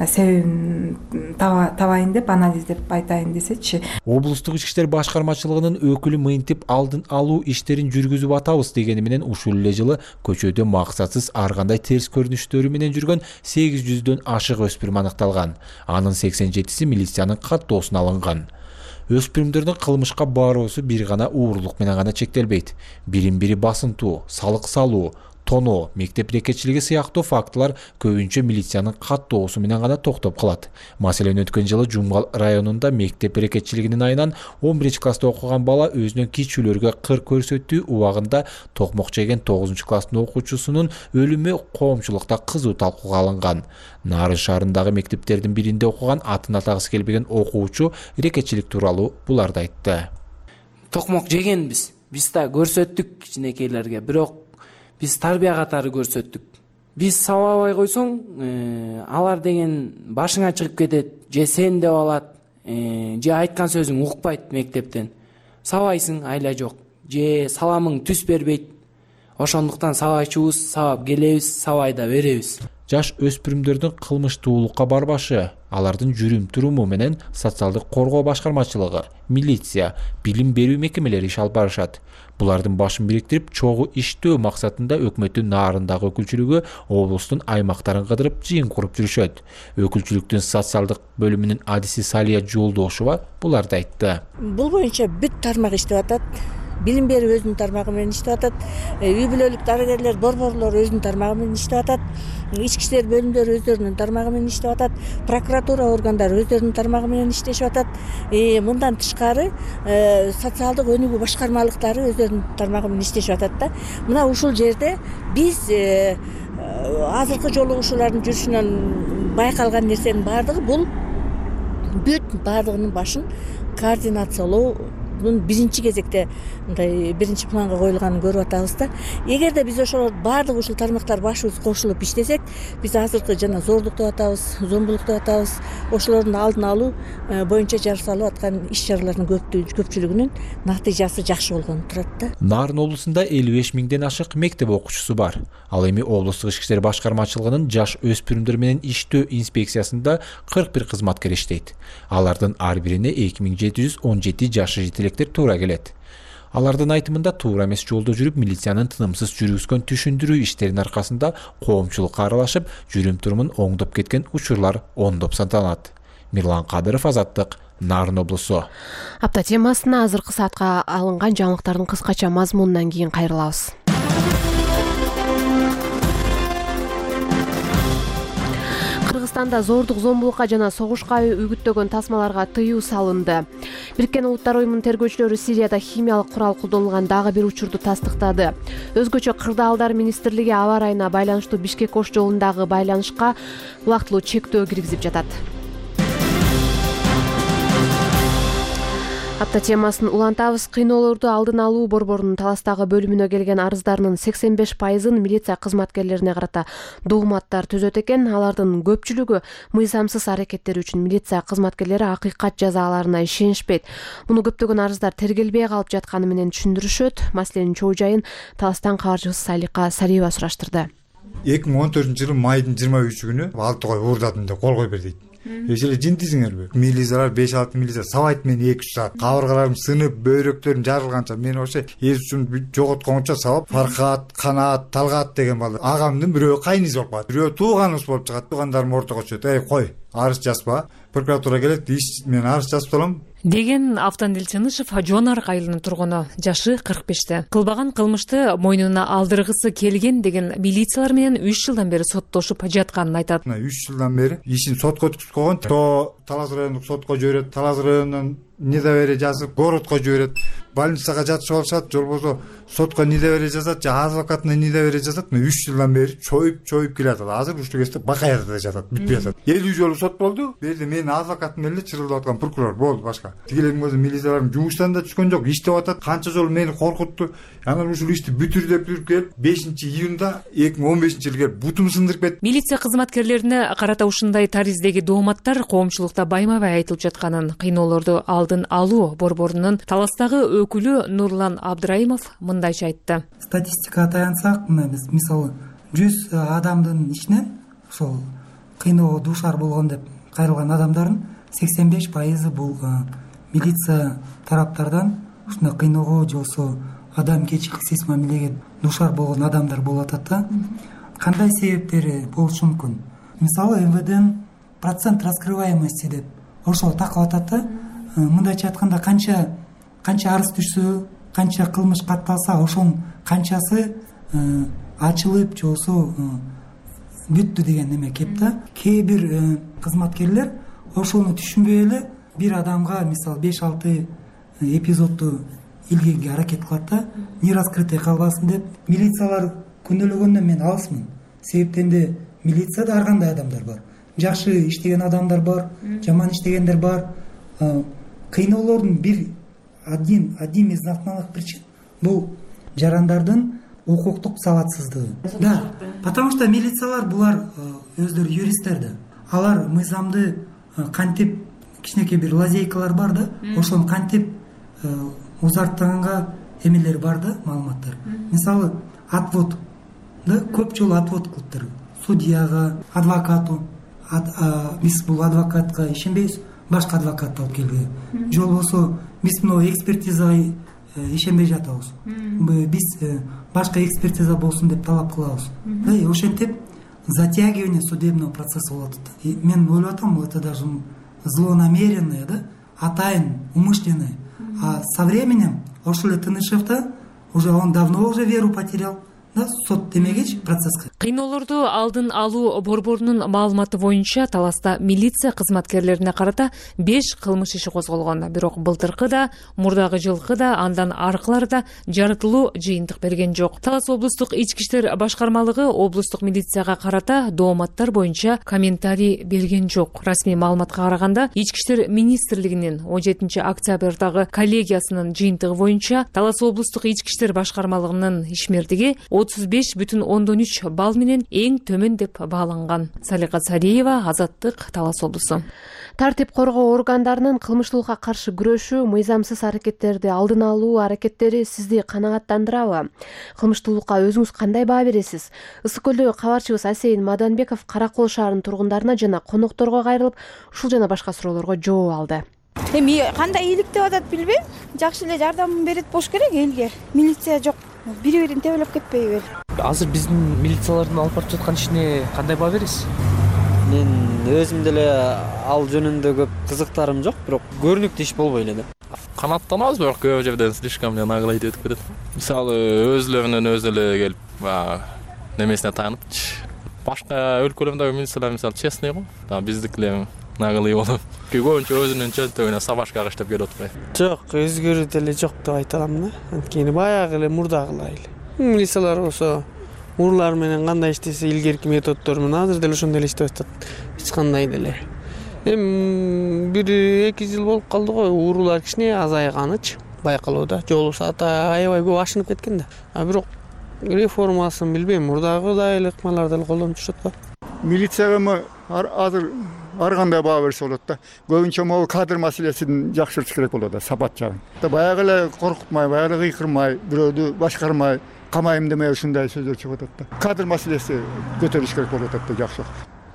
себебин табайын деп анализдеп айтайын десечи. Облустук ички иштер башкармачылыгынын өкүлү мынтип алдын алуу иштерин жүргүзүп атабыз дегени менен ушул эле жылы көчөдө максатсыз ар кандай терс көрүнүштөрү менен жүргөн сегиз жүздөн ашык өспүрүм аныкталган. Анын сексен жетиси милициянын каттоосуна алынган. Өспүрүмдөрдүн кылмышка баруусу бир гана уурулук менен гана чектелбейт. Бирин бири басынтуу, салык салуу, тоноо, мектеп рекетчилиги сыяктуу фактылар көбүнчө милициянын каттоосу менен гана токтоп калат. Маселен, өткөн жылы Жумгал районунда мектеп рекетчилигинин айынан он биринчи класста окуган бала өзүнүн кичүүлөргө кыр көрсөтүү убагында токмок жеген тогузунчу класстын окуучусунун өлүмү коомчулукта кызуу талкууга алынган. Нарын шаарындагы мектептердин биринде окуган атын атагысы келбеген окуучу рекетчилик тууралуу буларды айтты. Токмок жегенбиз, биз да көрсөттүк кичинекейлерге, бирок биз тарбия катары көрсөттүк. Биз сабабай койсоң, алар деген башыңа чыгып кетет, же сен деп алат, же айткан сөзүң укпайт мектептен. Сабайсың, айла жок, же саламың түс бербейт. Ошондуктан сабайчубуз, сабап келебиз, сабай да беребиз. Жаш өспүрүмдөрдүн кылмыштуулукка барбашы, алардын жүрүм-туруму менен социалдык коргоо башкармачылыгы, милиция, билим берүү мекемелери иш алып барышат. Булардын башын бириктирип, чогуу иштөө максатында өкмөттүн Нарындагы өкүлчүлүгү облустун аймактарын кыдырып жыйын куруп жүрүшөт. Өкүлчүлүктүн социалдык бөлүмүнүн адиси Салия Жолдошова буларды айтты. Бул боюнча бүт тармак иштеп атат. Билим берүү өзүнүн тармагы менен иштеп атат. Үй бүлөлүк дарыгерлер, борборлор өзүнүн тармагы менен иштеп атат. Ички иштер бөлүмдөрү өздөрүнүн тармагы менен иштеп атат. Прокуратура органдары өздөрүнүн тармагы менен иштешип атат. Мындан тышкары социалдык өнүгүү башкармалыктары өздөрүнүн тармагы менен иштешип атат да. Мына ушул жерде биз азыркы жолу ушулардын жүрүшүнөн байкалган нерсенин баардыгы бул бүт баардыгынын башын координациялоо биринчи кезекте мындай биринчи планга коюлганын көрүп атабыз да. Эгерде биз ошол баардык ушул тармактар башыбыз кошулуп иштесек, биз азыркы жана зордук деп атабыз, зомбулук деп атабыз, ошолордун алдын алуу боюнча жар салып аткан иш чаралардын көпчүлүгүнүн натыйжасы жакшы болгону турат да. Нарын облусунда элүү беш миңден ашык мектеп окуучусу бар. Ал эми облустук ички иштер башкармачылыгынын жаш өспүрүмдөр менен иштөө инспекциясында кырк бир кызматкер иштейт. Алардын ар бирине эки миң жети жүз он жети жашы жетелектер туура келет. Алардын айтымында туура эмес жолдо жүрүп, милициянын тынымсыз жүргүзгөн түшүндүрүү иштеринин аркасында коомчулукка аралашып, жүрүм-турумун оңдоп кеткен учурлар ондоп саналат. Мирлан Кадыров, Азаттык, Нарын облусу. Апта темасына азыркы саатка алынган жаңылыктардын кыскача мазмунунан кийин кайрылабыз. Кыргызстанда зордук, зомбулукка жана согушка үгүттөгөн тасмаларга тыюу салынды. Бириккен Улуттар уюмунун тергөөчүлөрү Сирияда химиялык курал колдонулган дагы бир учурду тастыктады. Өзгөчө Кырдаалдар министрлиги аба ырайына байланыштуу Бишкек-Ош жолундагы байланышка убактылуу чектөө киргизип жатат. Апта темасын улантабыз. Кыйноолорду алдын алуу борборунун Таластагы бөлүмүнө келген арыздарынын сексен беш пайызын милиция кызматкерлерине карата догматтар түзөт экен. Алардын көпчүлүгү мыйзамсыз аракеттери үчүн милиция кызматкерлери акыйкат жазаларына ишенишпейт. Муну көптөгөн арыздар тергелбей калып жатканы менен түшүндүрүшөт. Маселенин чоо жайын Таластан кабарчыбыз Салика Сариева сураштырды. эки миң он төртүнчү жылы майдын жыйырма үчү күнү алты кой уурдадым деп кол койбер дейт. Эшеле жинтисиңерби? Милициялар беш алты милиция сабайт мен эки үч саат. Кабыргаларым сынып, бөйрөктөрүм жарылганча мен ошо эс үчүн жоготкончо сабап, Фаркат, Канаат, Талгат деген бала. Агамдын бирөө кайнысы болуп калат. Бирөө тууганыбыз болуп чыгат. Туугандарым ортого чыгат. Эй, кой, арыз жазба. Прокуратура келет, иш мен арыз жазып турам деген Автандил Чынышев Жонар айылынын тургуну, жашы кырк беште. Кылбаган кылмышты мойнуна алдыргысы келген деген милициялар менен үч жылдан бери соттошуп жатканын айтат. үч жылдан бери ишин сотко өткүзүп койгон. То Талас райондук сотко жиберет, Талас районунун недоверие жазып, городко жиберет. Больницага жатышып алышат, же болбосо сотко недоверие жазат, же адвокатына недоверие жазат. үч жылдан бери чоюп чоюп келатат. Азыр ушул кезде Бакаярда жатат, бүтпөй жатат. элүү жолу сот болду. Берди менин адвокатым эле чырылдап аткан прокурор болду башка. Тигилердин өзү милицияларым жумуштан да түшкөн жок, иштеп атат. Канча жолу мени коркутту. Анан ушул ишти бүтүр деп жүрүп келип, бешинчи июнда эки миң он бешинчи жылы келип бутум сындырып кетти. Милиция кызматкерлерине карата ушундай тариздеги дооматтар коомчулукта байма-бай айтылып жатканын кыйноолорду алдын алуу борборунун Таластагы өкүлү Нурлан Абдраимов мындайча айтты. Статистикага таянсак, биз мисалы жүз адамдын ичинен ошол кыйноого дуушар болгон деп кайрылган адамдардын сексен беш пайызы бул милиция тараптардан ушундай кыйноого же болбосо адамгерчиликсиз мамилеге дуушар болгон адамдар болуп атат да. Кандай себептери болушу мүмкүн? Мисалы эм вэ ден процент раскрываемости деп ошого такып атат да. Мындайча айтканда канча канча арыз түшсө, канча кылмыш катталса, ошонун канчасы ачылып же болбосо бүттү деген неме кеп да. Кээ бир кызматкерлер ошону түшүнбөй эле бир адамга мисалы беш алты эпизодду илгенге аракет кылат да, не раскрытый калбасын деп. Милициялар күнөөлөгөндөн мен алысмын. Себептенде милицияда ар кандай адамдар бар. Жакшы иштеген адамдар бар, жаман иштегендер бар. Кыйноолордун бир один один из основных причин бул жарандардын укуктук сабатсыздыгы. Да, потому что милициялар булар өздөрү юристтер да. Алар мыйзамды кантип кичинекей бир лазейкалар бар да, ошону кантип узарттаганга эмелери бар да, маалыматтар. Мисалы отвод да, көп жолу отвод кылыптыр. Судьяга, адвокату, биз бул адвокатка ишенбейбиз, башка адвокатты алып келген. Же болбосо биз мына экспертизага ишенбей жатабыз. Биз башка экспертиза болсун деп талап кылабыз. И ошентип затягивание судебного процесса болот. Мен ойлоп атам, это даже злонамеренное, да, атайын, умышленное. А со временем ошол Тынышевда уже он давно уже веру потерял. Да, сот демегечи процесске. Кыйноолорду алдын алуу борборунун маалыматы боюнча Таласта милиция кызматкерлерине карата беш кылмыш иши козголгон. Бирок былтыркы да, мурдагы жылкы да, андан аркылары да жарытылуу жыйынтык берген жок. Талас облустук ички иштер башкармалыгы облустук милицияга карата дооматтар боюнча комментарий берген жок. Расмий маалыматка караганда, ички иштер министрлигинин он жетинчи октябрдагы коллегиясынын жыйынтыгы боюнча Талас облустук ички иштер башкармалыгынын ишмердиги отуз беш бүтүн ондон үч балл менен эң төмөн деп бааланган. Салика Сариева, Азаттык, Талас облусу. Тартип коргоо органдарынын кылмыштуулукка каршы күрөшүү, мыйзамсыз аракеттерди алдын алуу аракеттери сизди канааттандырабы? Кылмыштуулукка өзүңүз кандай баа бересиз? Ысык көлдөгү кабарчыбыз Асейин Маданбеков Каракол шаарынын тургундарына жана конокторго кайрылып, ушул жана башка суроолорго жооп алды. Эми кандай ийгилик деп атат билбейм. Жакшы эле жардам берет болуш керек элге. Милиция жок. Бири-бирин тебелеп кетпейби? Азыр биздин милициялардын алып барып жаткан ишине кандай баа бересиз? Мен өзүм деле ал жөнүндө көп кызыктарым жок, бирок көрүнүктүү иш болбой эле да. Канааттанабыз, бирок көп жерден слишком наглый өтүп кетет. Мисалы өзүлөрүнөн өзү эле келип немесине таанып, башка өлкөлөрдөгү милициялар мисалы честный го, биздикилер наглый болуп, көбүнчө өзүнүн чөнтөгүнө сабашка иштеп келип отурат. Жок, өзгөрүү деле жок деп айта алам да. Анткени баягы эле мурдагылай эле. Милициялар болсо мурлар менен кандай иштесе илгерки методдор менен азыр деле ошондой эле иштеп атат. Эч кандай деле эми бир эки жыл болуп калды го, уурулар кичине азайганычы байкалууда. Жол сааты аябай көп ашынып кеткен да. А бирок реформасын билбейм, мурдагыдай эле ыкмаларды эле колдонуп жүрүшөт го. Милицияга азыр ар кандай баа берсе болот да. Көбүнчө могу кадр маселесин жакшыртыш керек болот да, сапат жагын. Баягы эле коркутмай, баягы эле кыйкырмай, бирөөдү башкармай, камайым демей ушундай сөздөр чыгып атат да. Кадр маселеси көтөрүлүш керек болуп атат да, жакшы.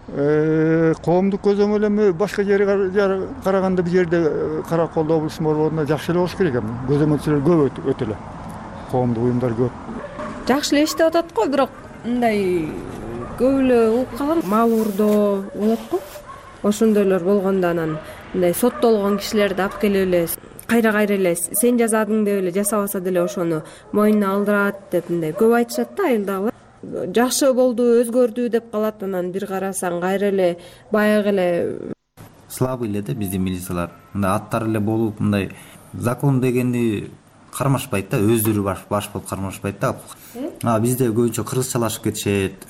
Коомдук көзөмөл башка жерге караганда бул жерде кара колдоо болсун борборунда жакшы эле болуш керек эми. Көзөмөлчүлөр көп өтө эле. Коомдук уюмдар көп. Жакшы эле иштеп атат го, бирок мындай көп эле угуп калам. Мал уурдоо болот го. Ошондойлор болгондо анан мындай соттолгон кишилерди алып келип эле кайра-кайра эле сен жасадың деп эле жасабаса деле ошону мойнуна алдырат деп мындай көп айтышат да айылдагылар. Жакшы болду, өзгөрдү деп калат, анан бир карасаң кайра эле баягы эле слабый эле да биздин милициялар. Мындай аттар эле болуп, мындай закон дегенди кармашпайт да, өздөрү баш болуп кармашпайт да. А бизде көбүнчө кыргызчалашып кетишет,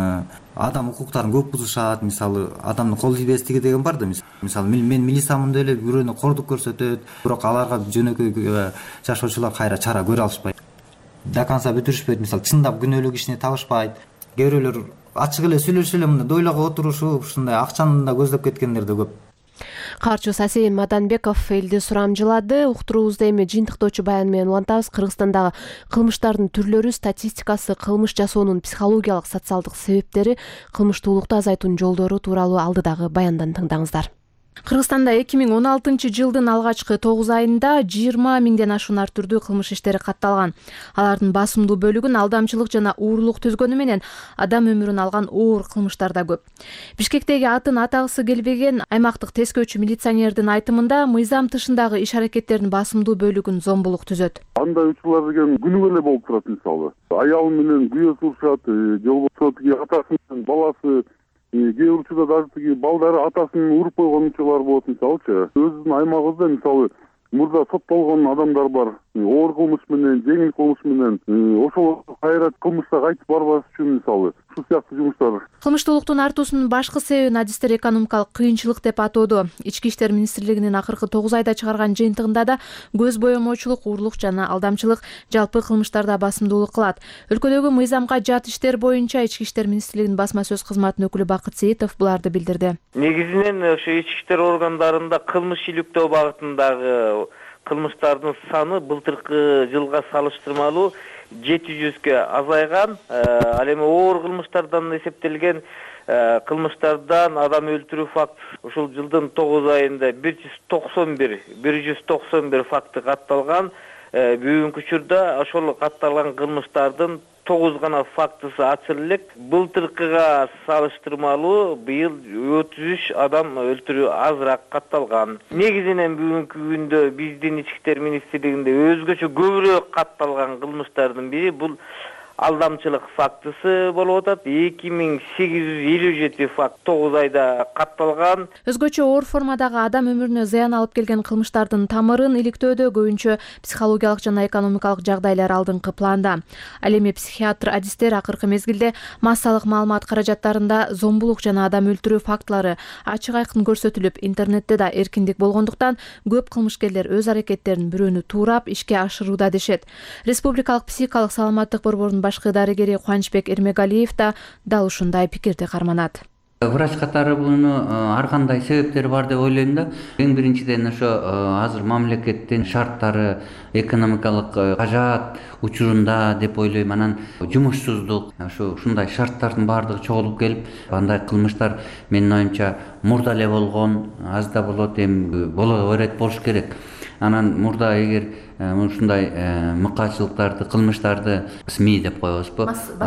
адам укуктарын көп бузушат. Мисалы, адамдын кол тийбестиги деген бар да. Мисалы, мен милициямын деп эле бирөөнө кордук көрсөтөт, бирок аларга жөнөкөй жашоочулар кайра чара көрө алышпайт. До конца бүтүрүшпөйт. Мисалы, чындап күнөөлүү кишини табышпайт. Кээ бирөөлөр ачык эле сүйлөшүп эле мындай дойлого отурушуп, ушундай акчаны да көздөп кеткендер да көп. Каарчы Сасейин Маданбеков элди сурамжылады. Уктуруубузду эми жыйынтыктоочу баян менен улантабыз. Кыргызстандагы кылмыштардын түрлөрү, статистикасы, кылмыш жасоонун психологиялык, социалдык себептери, кылмыштуулукту азайтуунун жолдору тууралуу алдыдагы баяндан тыңдаңыздар. Кыргызстанда эки миң он алтынчы жылдын алгачкы тогуз айында жыйырма миңден ашуун ар түрдүү кылмыш иштери катталган. Алардын басымдуу бөлүгүн алдамчылык жана уурулук түзгөнү менен адам өмүрүн алган оор кылмыштар да көп. Бишкектеги атын атагысы келбеген аймактык тескөөчү милиционердин айтымында мыйзам тышындагы иш-аракеттердин басымдуу бөлүгүн зомбулук түзөт. Андай учурлар деген күнүгө эле болуп турат. Мисалы, аялы менен күйөөсү урушат, же болбосо атасы менен баласы, кээ учурда даже тиги балдары атасын уруп койгон учурлар болот. Мисалычы, өзүбүздүн аймагыбызда мисалы мурда соттолгон адамдар бар. Оор кылмыш менен, жеңил кылмыш менен, ошол кайра кылмышка кайтып барбаш үчүн мисалы ушул сыяктуу жумуштар. Кылмыштуулуктун артуусунун башкы себебин адистер экономикалык кыйынчылык деп атоодо. Ички иштер министрлигинин акыркы тогуз айда чыгарган жыйынтыгында да көз боемоочулук, уурлук жана алдамчылык жалпы кылмыштарда басымдуулук кылат. Өлкөдөгү мыйзамга жат иштер боюнча Ички иштер министрлигинин басма сөз кызматынын өкүлү Бакыт Сейитов буларды билдирди. Негизинен ошо ички иштер органдарында кылмыш иликтөө багытындагы кылмыштардын саны былтыркы жылга салыштырмалуу жети жүзгө азайган. Ал эми оор кылмыштардан эсептелген кылмыштардан адам өлтүрүү фактысы ушул жылдын тогуз айында бир жүз токсон бир бир жүз токсон бир факты катталган. Бүгүнкү учурда ошол катталган кылмыштардын тогуз гана фактысы ачылып элек. Былтыркыга салыштырмалуу быйыл отуз үч адам өлтүрүү азыраак катталган. Негизинен бүгүнкү күндө биздин ички иштер министрлигинде өзгөчө көбүрөөк катталган кылмыштардын бири бул алдамчылык фактысы болуп атат. эки миң сегиз жүз элүү жети факт тогуз айда катталган. Өзгөчө оор формадагы адам өмүрүнө зыян алып келген кылмыштардын тамырын иликтөөдө көбүнчө психологиялык жана экономикалык жагдайлар алдыңкы планда. Ал эми психиатр адистер акыркы мезгилде массалык маалымат каражаттарында зомбулук жана адам өлтүрүү фактылары ачык айкын көрсөтүлүп, интернетте да эркиндик болгондуктан көп кылмышкерлер өз аракеттерин бирөөнү туурап ишке ашырууда дешет. Республикалык психикалык саламаттык борборунун башкы дарыгери Кубанычбек Эрмегалиев да дал ушундай пикирди карманат. Врач катары буну ар кандай себептери бар деп ойлойм да. Эң биринчиден ошо азыр мамлекеттин шарттары, экономикалык кажаат учурунда деп ойлойм. Анан жумушсуздук, ошо ушундай шарттардын баардыгы чогулуп келип, андай кылмыштар менин оюмча мурда эле болгон, аз да болот, эми боло берет болуш керек. Анан мурда эгер ушундай мыкаачылыктарды, кылмыштарды СМИ деп коебузбу,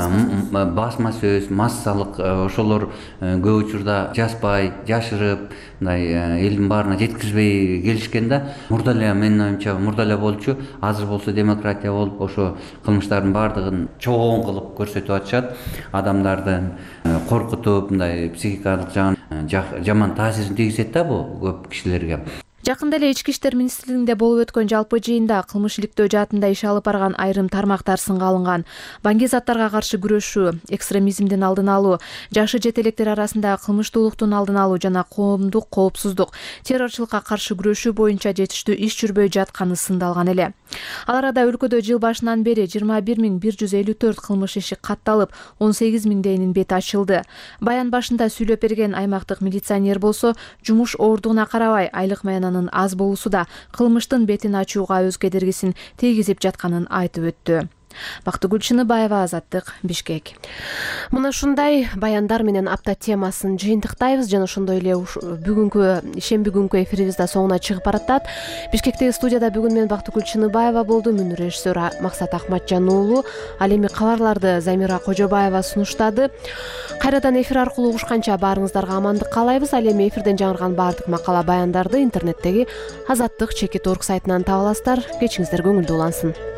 басма сөз, массалык ошолор көп учурда жазбай, жашырып, мындай элдин баарына жеткизбей келишкен да. Мурда эле менин оюмча мурда эле болчу, азыр болсо демократия болуп, ошо кылмыштардын баардыгын чогуу кылып көрсөтүп атышат. Адамдарды коркутуп, мындай психикалык жагын жаман таасирин тийгизет да бул көп кишилерге. Жакында эле Ички иштер министрлигинде болуп өткөн жалпы жыйында кылмыш иликтөө жаатында иш алып барган айрым тармактар сынга алынган. Баңги заттарга каршы күрөшүү, экстремизмдин алдын алуу, жашы жетелектер арасында кылмыштуулуктун алдын алуу жана коомдук коопсуздук, террорчулукка каршы күрөшүү боюнча жетиштүү иш жүрбөй жатканы сындалган эле. Ал арада өлкөдө жыл башынан бери жыйырма бир миң бир жүз элүү төрт кылмыш иши катталып, он сегиз миңдейинин бети ачылды. Баян башында сүйлөп берген аймактык милиционер болсо, жумуш ооругуна карабай айлык маянанын аз болуусу да кылмыштын бетин ачууга өз кедергисин тийгизип жатканын айтып өттү. Бактыгүл Чыныбаева, Азаттык, Бишкек. Мына ушундай баяндар менен апта темасын жыйынтыктайбыз жана ошондой эле бүгүнкү шемби күнкү эфирибиз да соңуна чыгып баратат. Бишкектеги студияда бүгүн мен Бактыгүл Чыныбаева болду, мүнүр режиссер Максат Акматжан уулу, ал эми кабарларды Замира Кожобаева сунуштады. Кайрадан эфир аркылуу угушканча баарыңыздарга амандык каалайбыз. Ал эми эфирден жаңырган баардык макала баяндарды интернеттеги азаттык чекит орг сайтынан таба аласыздар. Кечиңиздер көңүлдүү улансын.